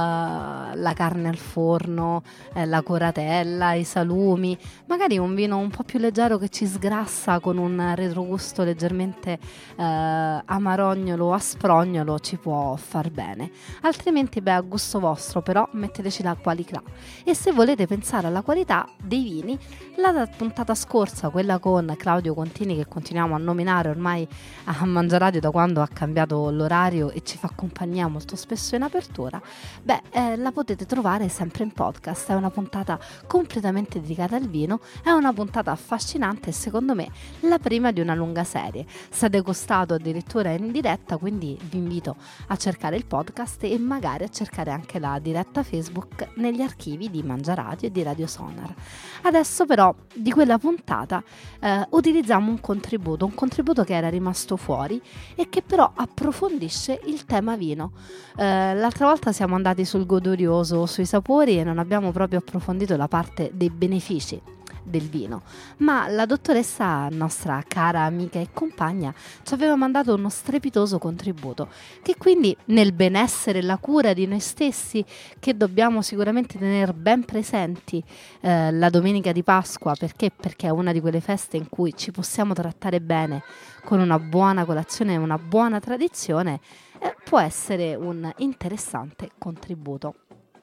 la carne al forno, eh, la coratella, i salumi, magari un vino un po' più leggero che ci sgrassa con un retrogusto leggermente uh, amarognolo o asprognolo ci può far bene. Altrimenti, beh, a gusto vostro, però metteteci la qualità. E se volete pensare alla qualità dei vini, la puntata scorsa, quella con Claudio Contini, che continuiamo a nominare ormai a Mangiaradio da quando ha cambiato l'orario e ci fa compagnia molto spesso in apertura, beh, eh, la potete trovare sempre in podcast. È una puntata completamente dedicata al vino, è una puntata affascinante e secondo me la prima di una lunga serie. Sta degustato addirittura in diretta, quindi vi invito a cercare il podcast e magari a cercare anche la diretta Facebook negli archivi di Mangiaradio e di Radio Sonar. Adesso però di quella puntata eh, utilizziamo un contributo, un contributo che era rimasto fuori e che però approfondisce il tema vino. Eh, l'altra volta siamo andati sul godurioso, sui sapori e non abbiamo proprio approfondito la parte dei benefici del vino, ma la dottoressa, nostra cara amica e compagna, ci aveva mandato uno strepitoso contributo che quindi nel benessere e la cura di noi stessi, che dobbiamo sicuramente tenere ben presenti eh, la domenica di Pasqua, perché perché è una di quelle feste in cui ci possiamo trattare bene con una buona colazione e una buona tradizione, eh, può essere un interessante contributo.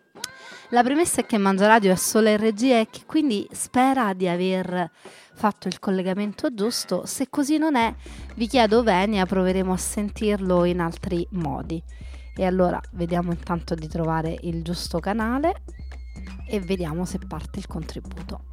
La premessa è che Mangiaradio è solo in regia e che quindi spera di aver fatto il collegamento giusto. Se così non è, vi chiedo venia, proveremo a sentirlo in altri modi. E allora vediamo intanto di trovare il giusto canale e vediamo se parte il contributo.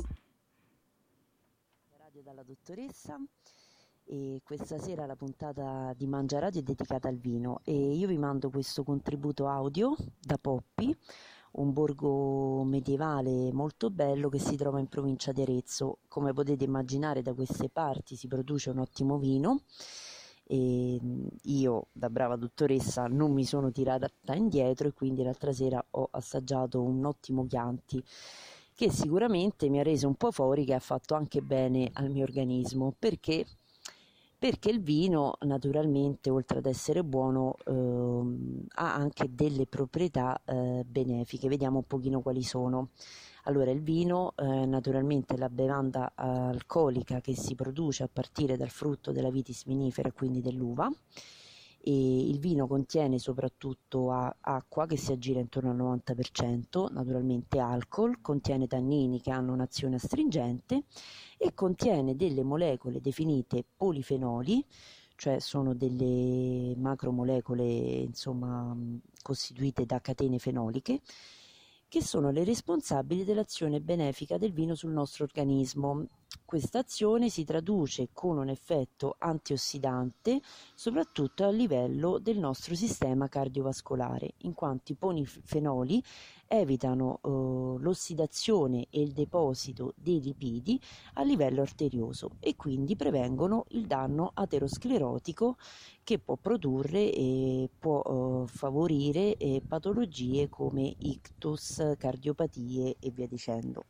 Radio dalla dottoressa. E questa sera la puntata di Mangiaradio è dedicata al vino e io vi mando questo contributo audio da Poppi, un borgo medievale molto bello che si trova in provincia di Arezzo. Come potete immaginare, da queste parti si produce un ottimo vino E io, da brava dottoressa, non mi sono tirata indietro e quindi l'altra sera ho assaggiato un ottimo Chianti che sicuramente mi ha reso un po' euforica e ha fatto anche bene al mio organismo, perché perché il vino naturalmente, oltre ad essere buono, ehm, ha anche delle proprietà eh, benefiche. Vediamo un pochino quali sono. Allora, il vino eh, naturalmente è la bevanda alcolica che si produce a partire dal frutto della vitis vinifera, quindi dell'uva. E il vino contiene soprattutto a- acqua che si aggira intorno al novanta per cento, naturalmente alcol, contiene tannini che hanno un'azione astringente e contiene delle molecole definite polifenoli, cioè sono delle macromolecole insomma costituite da catene fenoliche, che sono le responsabili dell'azione benefica del vino sul nostro organismo. Questa azione si traduce con un effetto antiossidante soprattutto a livello del nostro sistema cardiovascolare, in quanto i polifenoli evitano eh, l'ossidazione e il deposito dei lipidi a livello arterioso e quindi prevengono il danno aterosclerotico che può produrre e può eh, favorire eh, patologie come ictus, cardiopatie e via dicendo.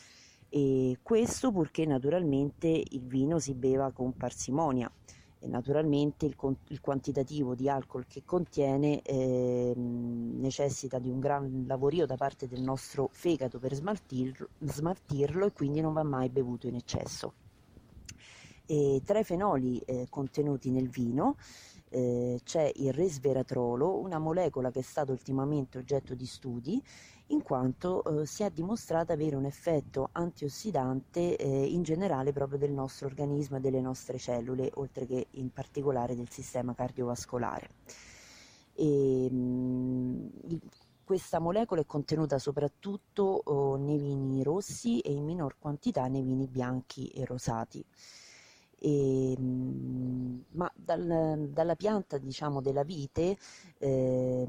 E questo purché naturalmente il vino si beva con parsimonia. E naturalmente il, il quantitativo di alcol che contiene eh, necessita di un gran lavorio da parte del nostro fegato per smaltirlo, smaltirlo e quindi non va mai bevuto in eccesso. E tra i fenoli eh, contenuti nel vino eh, c'è il resveratrolo, una molecola che è stata ultimamente oggetto di studi in quanto eh, si è dimostrata avere un effetto antiossidante eh, in generale proprio del nostro organismo e delle nostre cellule, oltre che in particolare del sistema cardiovascolare. E, mh, questa molecola è contenuta soprattutto oh, nei vini rossi e in minor quantità nei vini bianchi e rosati. E, mh, ma dal, dalla pianta, diciamo, della vite eh,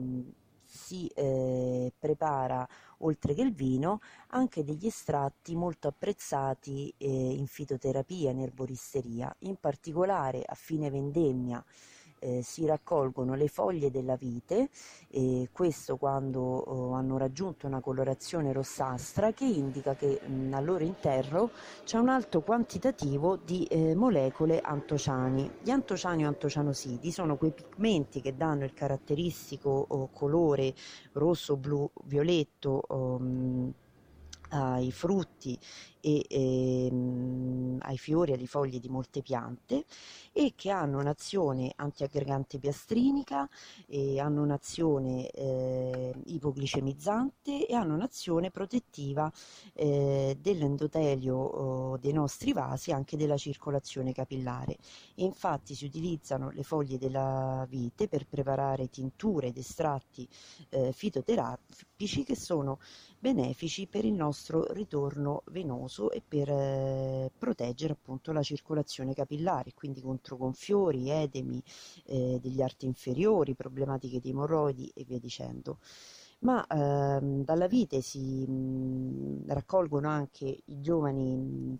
si eh, prepara, oltre che il vino, anche degli estratti molto apprezzati eh, in fitoterapia e in erboristeria. In particolare a fine vendemmia eh, si raccolgono le foglie della vite, e questo quando oh, hanno raggiunto una colorazione rossastra che indica che mh, al loro interno c'è un alto quantitativo di eh, molecole antociani. Gli antociani o antocianosidi sono quei pigmenti che danno il caratteristico oh, colore rosso, blu, violetto um, ai frutti e ehm, ai fiori e alle foglie di molte piante e che hanno un'azione antiaggregante piastrinica, e hanno un'azione eh, ipoglicemizzante e hanno un'azione protettiva eh, dell'endotelio oh, dei nostri vasi, anche della circolazione capillare. E infatti si utilizzano le foglie della vite per preparare tinture ed estratti eh, fitoterapici che sono benefici per il nostro ritorno venoso e per eh, proteggere appunto la circolazione capillare, quindi contro gonfiori, edemi eh, degli arti inferiori, problematiche di emorroidi e via dicendo. Ma ehm, dalla vite si mh, raccolgono anche i giovani mh,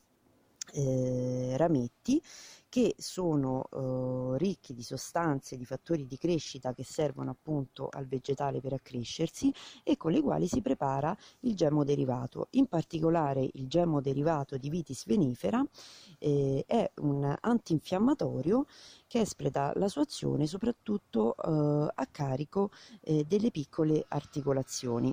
eh, rametti che sono eh, ricchi di sostanze, di fattori di crescita che servono appunto al vegetale per accrescersi e con le quali si prepara il gemmo derivato. In particolare il gemmo derivato di vitis vinifera eh, è un antinfiammatorio che espleta la sua azione soprattutto eh, a carico eh, delle piccole articolazioni.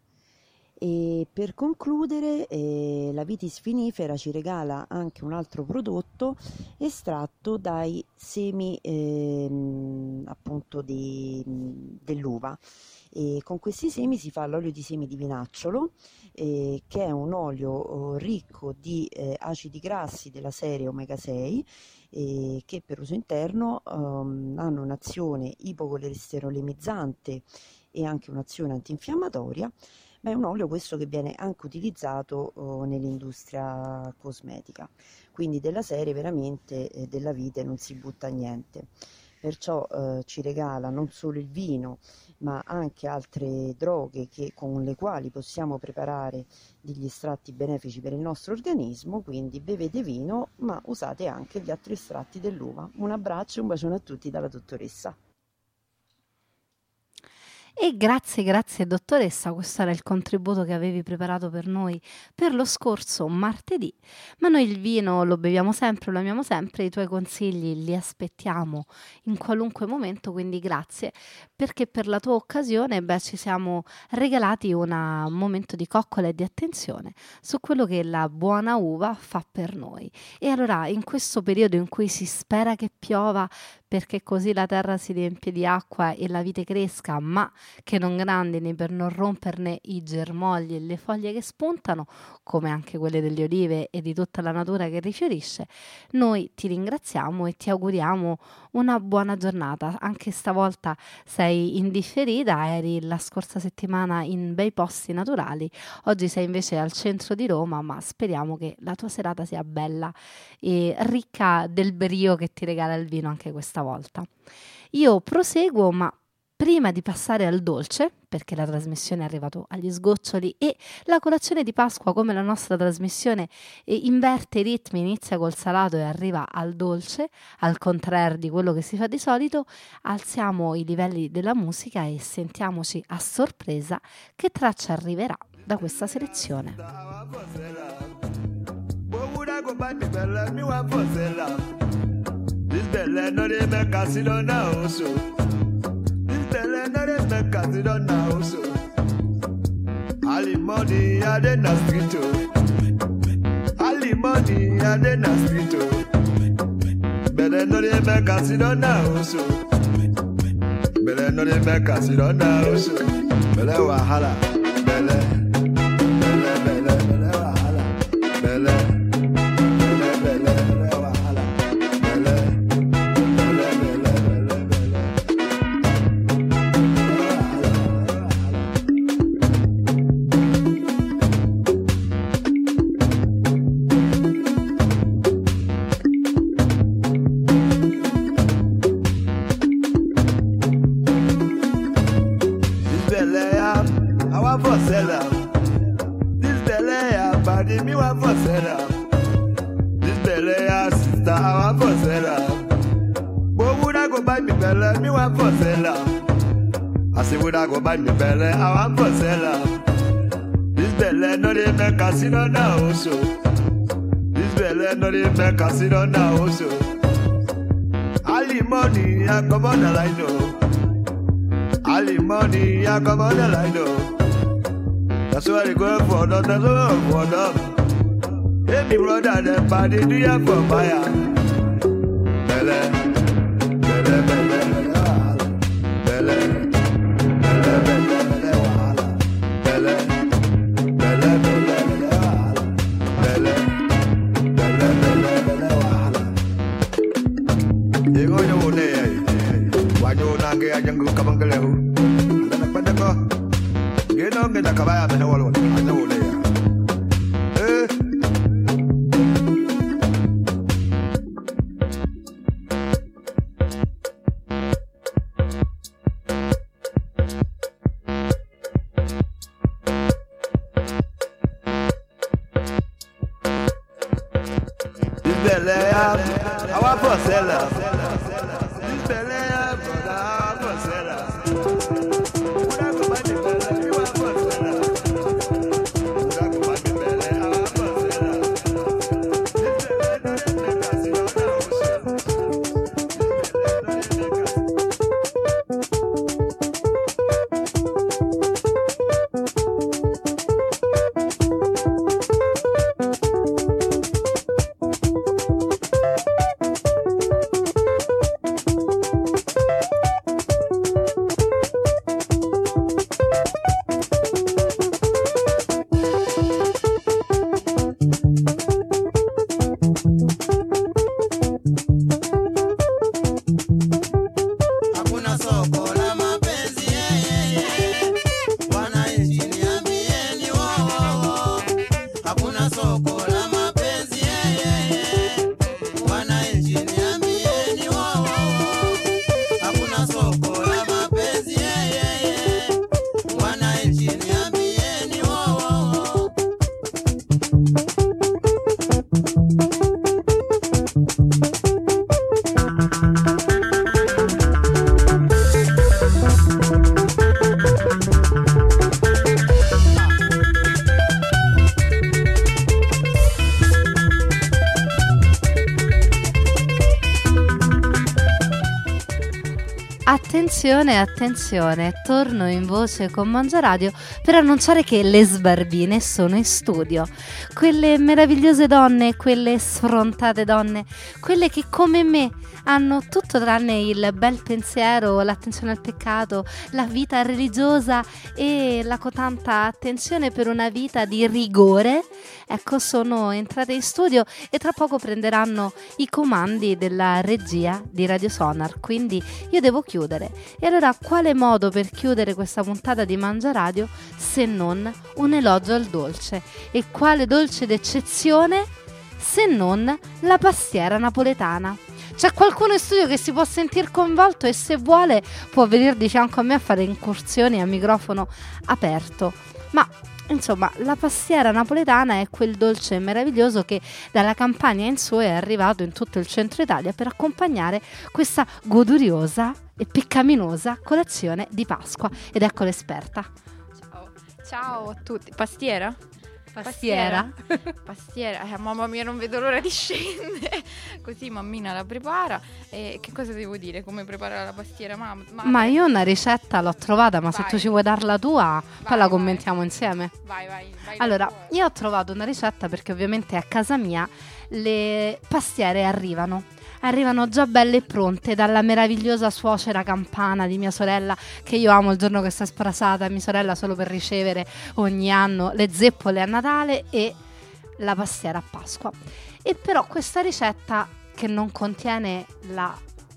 E per concludere eh, la vitis vinifera ci regala anche un altro prodotto estratto dai semi ehm, appunto di, dell'uva. E con questi semi si fa l'olio di semi di vinacciolo eh, che è un olio oh, ricco di eh, acidi grassi della serie omega sei eh, che per uso interno um, hanno un'azione ipocolesterolemizzante e anche un'azione antinfiammatoria. Ma è un olio questo che viene anche utilizzato oh, nell'industria cosmetica, quindi della serie veramente eh, della vite non si butta niente. perciò eh, ci regala non solo il vino ma anche altre droghe che, con le quali possiamo preparare degli estratti benefici per il nostro organismo, quindi bevete vino ma usate anche gli altri estratti dell'uva. Un abbraccio e un bacione a tutti dalla dottoressa. E grazie, grazie dottoressa, questo era il contributo che avevi preparato per noi per lo scorso martedì, ma noi il vino lo beviamo sempre, lo amiamo sempre, i tuoi consigli li aspettiamo in qualunque momento, quindi grazie, perché per la tua occasione beh, ci siamo regalati una- un momento di coccola e di attenzione su quello che la buona uva fa per noi. E allora in questo periodo in cui si spera che piova perché così la terra si riempie di acqua e la vite cresca, ma che non grandini per non romperne i germogli e le foglie che spuntano, come anche quelle delle olive e di tutta la natura che rifiorisce, noi ti ringraziamo e ti auguriamo una buona giornata. Anche stavolta sei indifferita, eri la scorsa settimana in bei posti naturali, oggi sei invece al centro di Roma, ma speriamo che la tua serata sia bella e ricca del brio che ti regala il vino anche questa volta. Io proseguo, ma prima di passare al dolce, perché la trasmissione è arrivata agli sgoccioli e la colazione di Pasqua, come la nostra trasmissione, eh, inverte i ritmi, inizia col salato e arriva al dolce, al contrario di quello che si fa di solito, alziamo i livelli della musica e sentiamoci a sorpresa che traccia arriverà da questa selezione. This belle no dey make us sit down now so. This belle no dey make us sit down now so. All the money I dey na street oh. All the money I dey na street oh. Belle no dey make us sit down now so. Belle no dey make us sit down now so. Belle wahala, belle, belle, belle, belle wahala, belle. I go buy me belly, I want for seller. This belly no dey make us sit down now so. This belly no dey make us sit down now so. All the money I come on the line oh. All the money I come on the line oh. That's what I go for, that's what I for them. Hey me brother, them body do you for fire. Belly, belly, belly, belly, belly. Attenzione, attenzione, torno in voce con Mangiaradio per annunciare che le sbarbine sono in studio. Quelle meravigliose donne, quelle sfrontate donne, quelle che come me hanno tutto tranne il bel pensiero, l'attenzione al peccato, la vita religiosa e la cotanta attenzione per una vita di rigore, ecco, sono entrate in studio e tra poco prenderanno i comandi della regia di Radio Sonar, quindi io devo chiudere. E allora quale modo per chiudere questa puntata di Mangiaradio se non un elogio al dolce? E quale dolce d'eccezione se non la pastiera napoletana? C'è qualcuno in studio che si può sentir coinvolto e se vuole può venire di fianco a me a fare incursioni a microfono aperto. Ma insomma, la pastiera napoletana è quel dolce meraviglioso che dalla Campania in su è arrivato in tutto il centro Italia per accompagnare questa goduriosa e peccaminosa colazione di Pasqua. Ed ecco l'esperta. Ciao, ciao a tutti. Pastiera? Pastiera. Pastiera, eh, mamma mia, non vedo l'ora di scendere. Così mammina la prepara. E che cosa devo dire? Come prepara la pastiera mamma? Ma io una ricetta l'ho trovata, ma Vai. se tu ci vuoi darla tua, Vai, poi la vai. commentiamo insieme. Vai, vai, vai. Allora, io ho trovato una ricetta perché ovviamente a casa mia le pastiere arrivano. Arrivano già belle e pronte dalla meravigliosa suocera campana di mia sorella, che io amo il giorno che si è sposata mia sorella solo per ricevere ogni anno le zeppole a Natale e la pastiera a Pasqua. E però questa ricetta, che non contiene la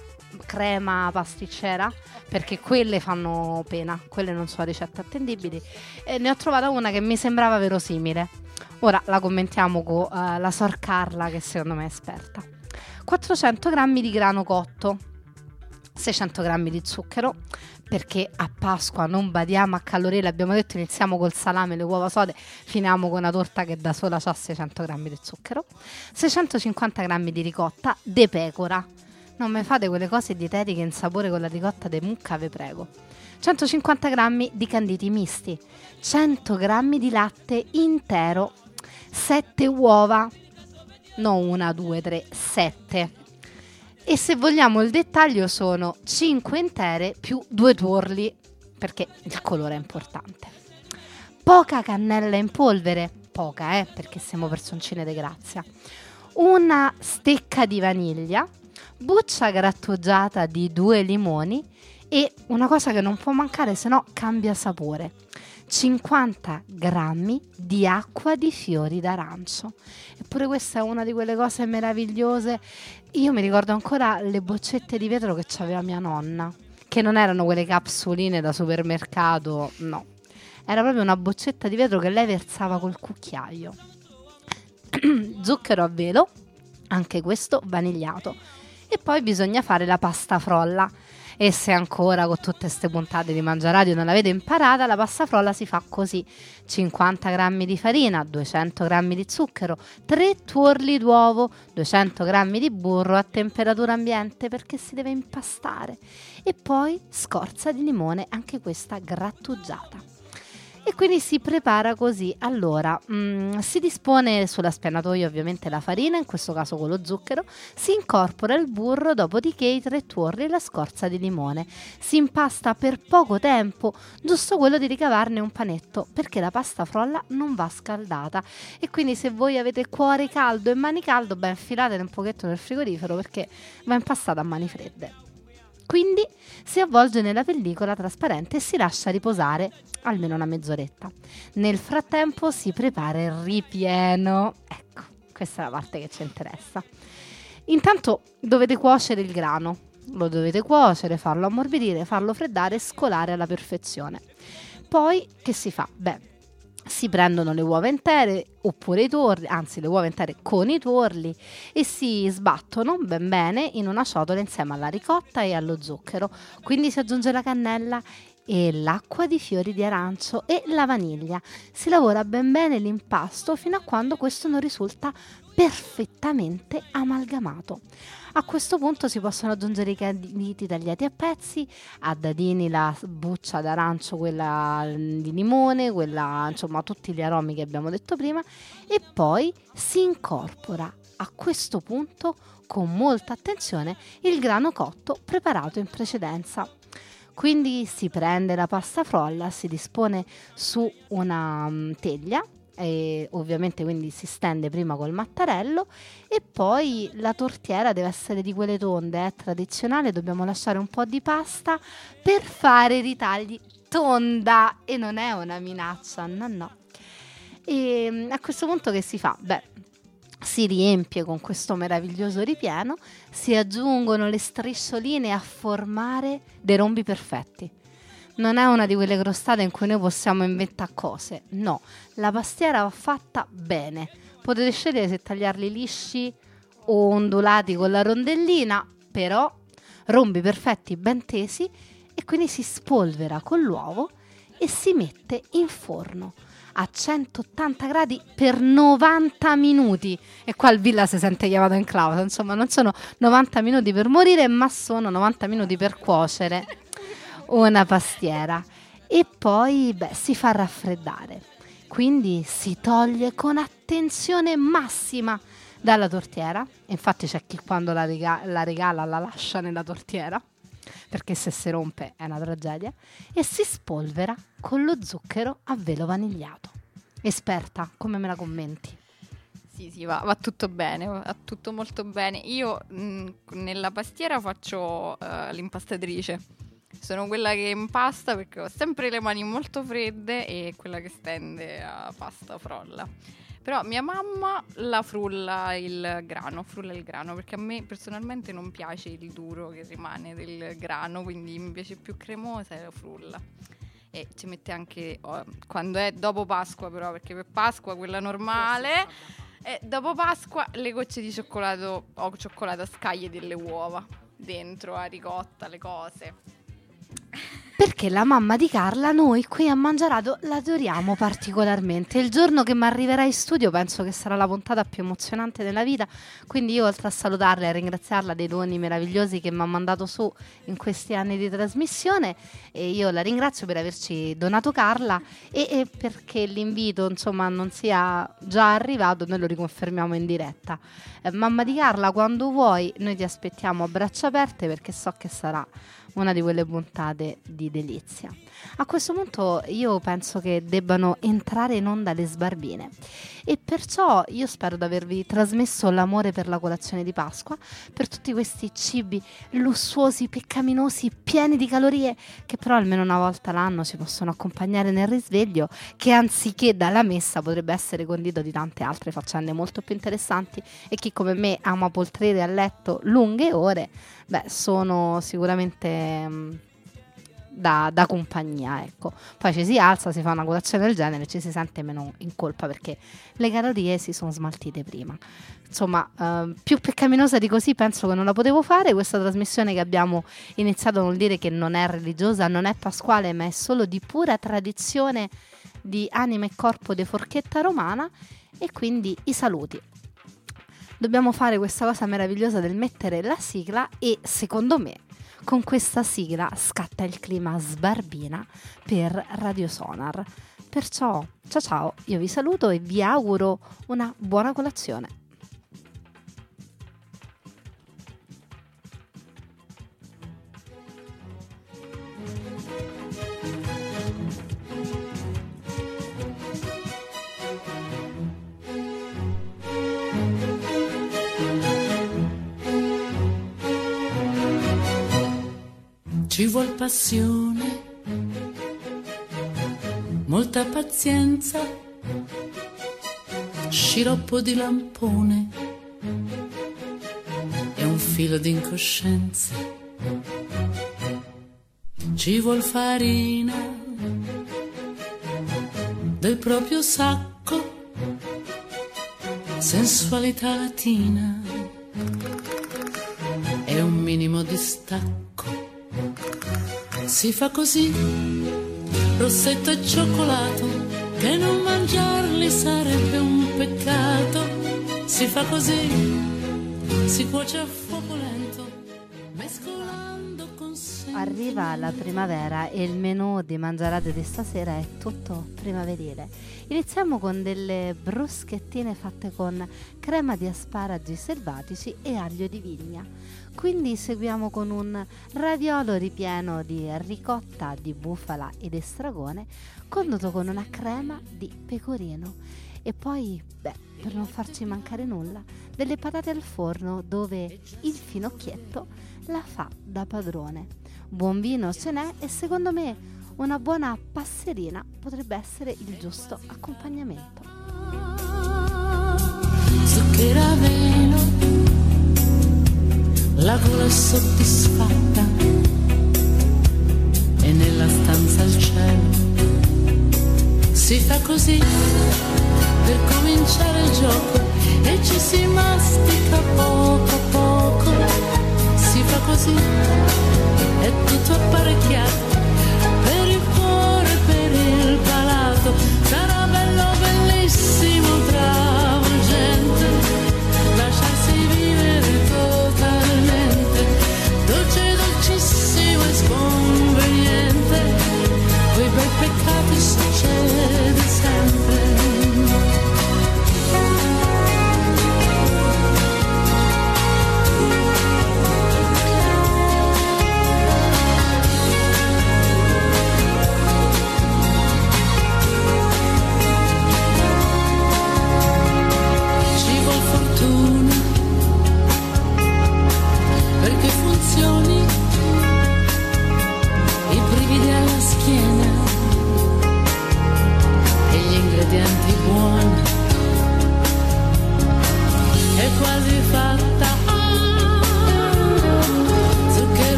crema pasticcera, perché quelle fanno pena, quelle non sono ricette attendibili, e ne ho trovata una che mi sembrava verosimile. Ora la commentiamo con uh, la Sor Carla, che secondo me è esperta. quattrocento grammi di grano cotto, seicento grammi di zucchero, perché a Pasqua non badiamo a calorie, l'abbiamo detto, iniziamo col salame e le uova sode, finiamo con una torta che da sola ha seicento grammi di zucchero, seicentocinquanta grammi di ricotta de pecora. Non mi fate quelle cose dietetiche in sapore con la ricotta de mucca, ve prego. centocinquanta grammi di canditi misti, cento grammi di latte intero, sette uova, non una, due, tre, sette. E se vogliamo il dettaglio sono cinque intere più due tuorli, perché il colore è importante. Poca cannella in polvere, poca eh, perché siamo personcine di grazia. Una stecca di vaniglia, buccia grattugiata di due limoni e una cosa che non può mancare, se no cambia sapore. cinquanta grammi di acqua di fiori d'arancio. Eppure questa è una di quelle cose meravigliose. Io mi ricordo ancora le boccette di vetro che c'aveva mia nonna, che non erano quelle capsuline da supermercato, no. Era proprio una boccetta di vetro che lei versava col cucchiaio. Zucchero a velo, anche questo vanigliato. E poi bisogna fare la pasta frolla. E se ancora con tutte queste puntate di Mangiaradio non l'avete imparata, la pasta frolla si fa così: cinquanta grammi di farina, duecento grammi di zucchero, tre tuorli d'uovo, duecento grammi di burro a temperatura ambiente perché si deve impastare, e poi scorza di limone, anche questa grattugiata. E quindi si prepara così. Allora, mh, si dispone sulla spianatoia ovviamente la farina, in questo caso con lo zucchero, si incorpora il burro, dopodiché i tre tuorli e la scorza di limone. Si impasta per poco tempo, giusto quello di ricavarne un panetto, perché la pasta frolla non va scaldata. E quindi se voi avete cuore caldo e mani caldo, beh, infilatene un pochetto nel frigorifero perché va impastata a mani fredde. Quindi si avvolge nella pellicola trasparente e si lascia riposare almeno una mezz'oretta. Nel frattempo si prepara il ripieno. Ecco, questa è la parte che ci interessa. Intanto dovete cuocere il grano. Lo dovete cuocere, farlo ammorbidire, farlo freddare e scolare alla perfezione. Poi che si fa? Beh, si prendono le uova intere oppure i tuorli, anzi le uova intere con i tuorli, e si sbattono ben bene in una ciotola insieme alla ricotta e allo zucchero. Quindi si aggiunge la cannella e l'acqua di fiori di arancio e la vaniglia. Si lavora ben bene l'impasto fino a quando questo non risulta perfettamente amalgamato. A questo punto si possono aggiungere i canditi tagliati a pezzi, a dadini la buccia d'arancio, quella di limone, quella, insomma tutti gli aromi che abbiamo detto prima, e poi si incorpora a questo punto con molta attenzione il grano cotto preparato in precedenza. Quindi si prende la pasta frolla, si dispone su una um, teglia, e ovviamente quindi si stende prima col mattarello, e poi la tortiera deve essere di quelle tonde, eh, tradizionale, dobbiamo lasciare un po' di pasta per fare i ritagli. Tonda, e non è una minaccia, no no. E a questo punto che si fa? Beh, si riempie con questo meraviglioso ripieno, si aggiungono le striscioline a formare dei rombi perfetti. Non è una di quelle crostate in cui noi possiamo inventare cose, no, la pastiera va fatta bene. Potete scegliere se tagliarli lisci o ondulati con la rondellina, però rombi perfetti ben tesi, e quindi si spolvera con l'uovo e si mette in forno a centottanta gradi per novanta minuti. E qua il Villa si sente chiamato in causa, insomma non sono novanta minuti per morire, ma sono novanta minuti per cuocere una pastiera. E poi beh, si fa raffreddare, quindi si toglie con attenzione massima dalla tortiera. Infatti c'è chi quando la, rega- la regala la lascia nella tortiera, perché se si rompe è una tragedia, e si spolvera con lo zucchero a velo vanigliato. Esperta, come me la commenti? Sì, sì, va, va tutto bene, va tutto molto bene. Io mh, nella pastiera faccio uh, l'impastatrice. Sono quella che impasta perché ho sempre le mani molto fredde, e quella che stende a pasta frolla. Però mia mamma la frulla il grano, frulla il grano, perché a me personalmente non piace il duro che rimane del grano, quindi mi piace più cremosa e la frulla. E ci mette anche, oh, quando è dopo Pasqua però, perché per Pasqua quella normale, e dopo Pasqua le gocce di cioccolato, o cioccolato a scaglie delle uova, dentro a ricotta, le cose. Perché la mamma di Carla noi qui a Mangiarato l'adoriamo particolarmente. Il giorno che mi arriverà in studio penso che sarà la puntata più emozionante della vita, quindi io, oltre a salutarla e a ringraziarla dei doni meravigliosi che mi ha mandato su in questi anni di trasmissione, e io la ringrazio per averci donato Carla, e, e perché l'invito insomma non sia già arrivato, noi lo riconfermiamo in diretta. Eh, mamma di Carla, quando vuoi noi ti aspettiamo a braccia aperte, perché so che sarà una di quelle puntate di delizia. A questo punto io penso che debbano entrare in onda le sbarbine, e perciò io spero di avervi trasmesso l'amore per la colazione di Pasqua, per tutti questi cibi lussuosi, peccaminosi, pieni di calorie, che però almeno una volta l'anno si possono accompagnare nel risveglio, che anziché dalla messa potrebbe essere condito di tante altre faccende molto più interessanti, e chi come me ama poltrire a letto lunghe ore, beh, sono sicuramente mh, da, da compagnia, ecco. Poi ci si alza, si fa una colazione del genere e ci si sente meno in colpa, perché le calorie si sono smaltite prima. Insomma, eh, più peccaminosa di così penso che non la potevo fare. Questa trasmissione che abbiamo iniziato vuol dire che non è religiosa, non è pasquale, ma è solo di pura tradizione di anima e corpo de forchetta romana. E quindi i saluti. Dobbiamo fare questa cosa meravigliosa del mettere la sigla, e secondo me con questa sigla scatta il clima sbarbina per Radio Sonar. Perciò ciao ciao, io vi saluto e vi auguro una buona colazione. Ci vuol passione, molta pazienza, sciroppo di lampone e un filo di incoscienza. Ci vuol farina del proprio sacco, sensualità latina e un minimo di stacco. Si fa così, rossetto e cioccolato, che non mangiarli sarebbe un peccato. Si fa così, si cuoce a fuoco lento, mescolando con sentimento. Arriva la primavera e il menù di Mangiaradio di stasera è tutto primaverile. Iniziamo con delle bruschettine fatte con crema di asparagi selvatici e aglio di vigna. Quindi seguiamo con un raviolo ripieno di ricotta di bufala ed estragone, condotto con una crema di pecorino. E poi, beh, per non farci mancare nulla, delle patate al forno dove il finocchietto la fa da padrone. Buon vino ce n'è e secondo me una buona passerina potrebbe essere il giusto accompagnamento. Zucchero a velo, la gola è soddisfatta e nella stanza al cielo. Si fa così per cominciare il gioco e ci si mastica poco a poco. Si fa così, è tutto apparecchiato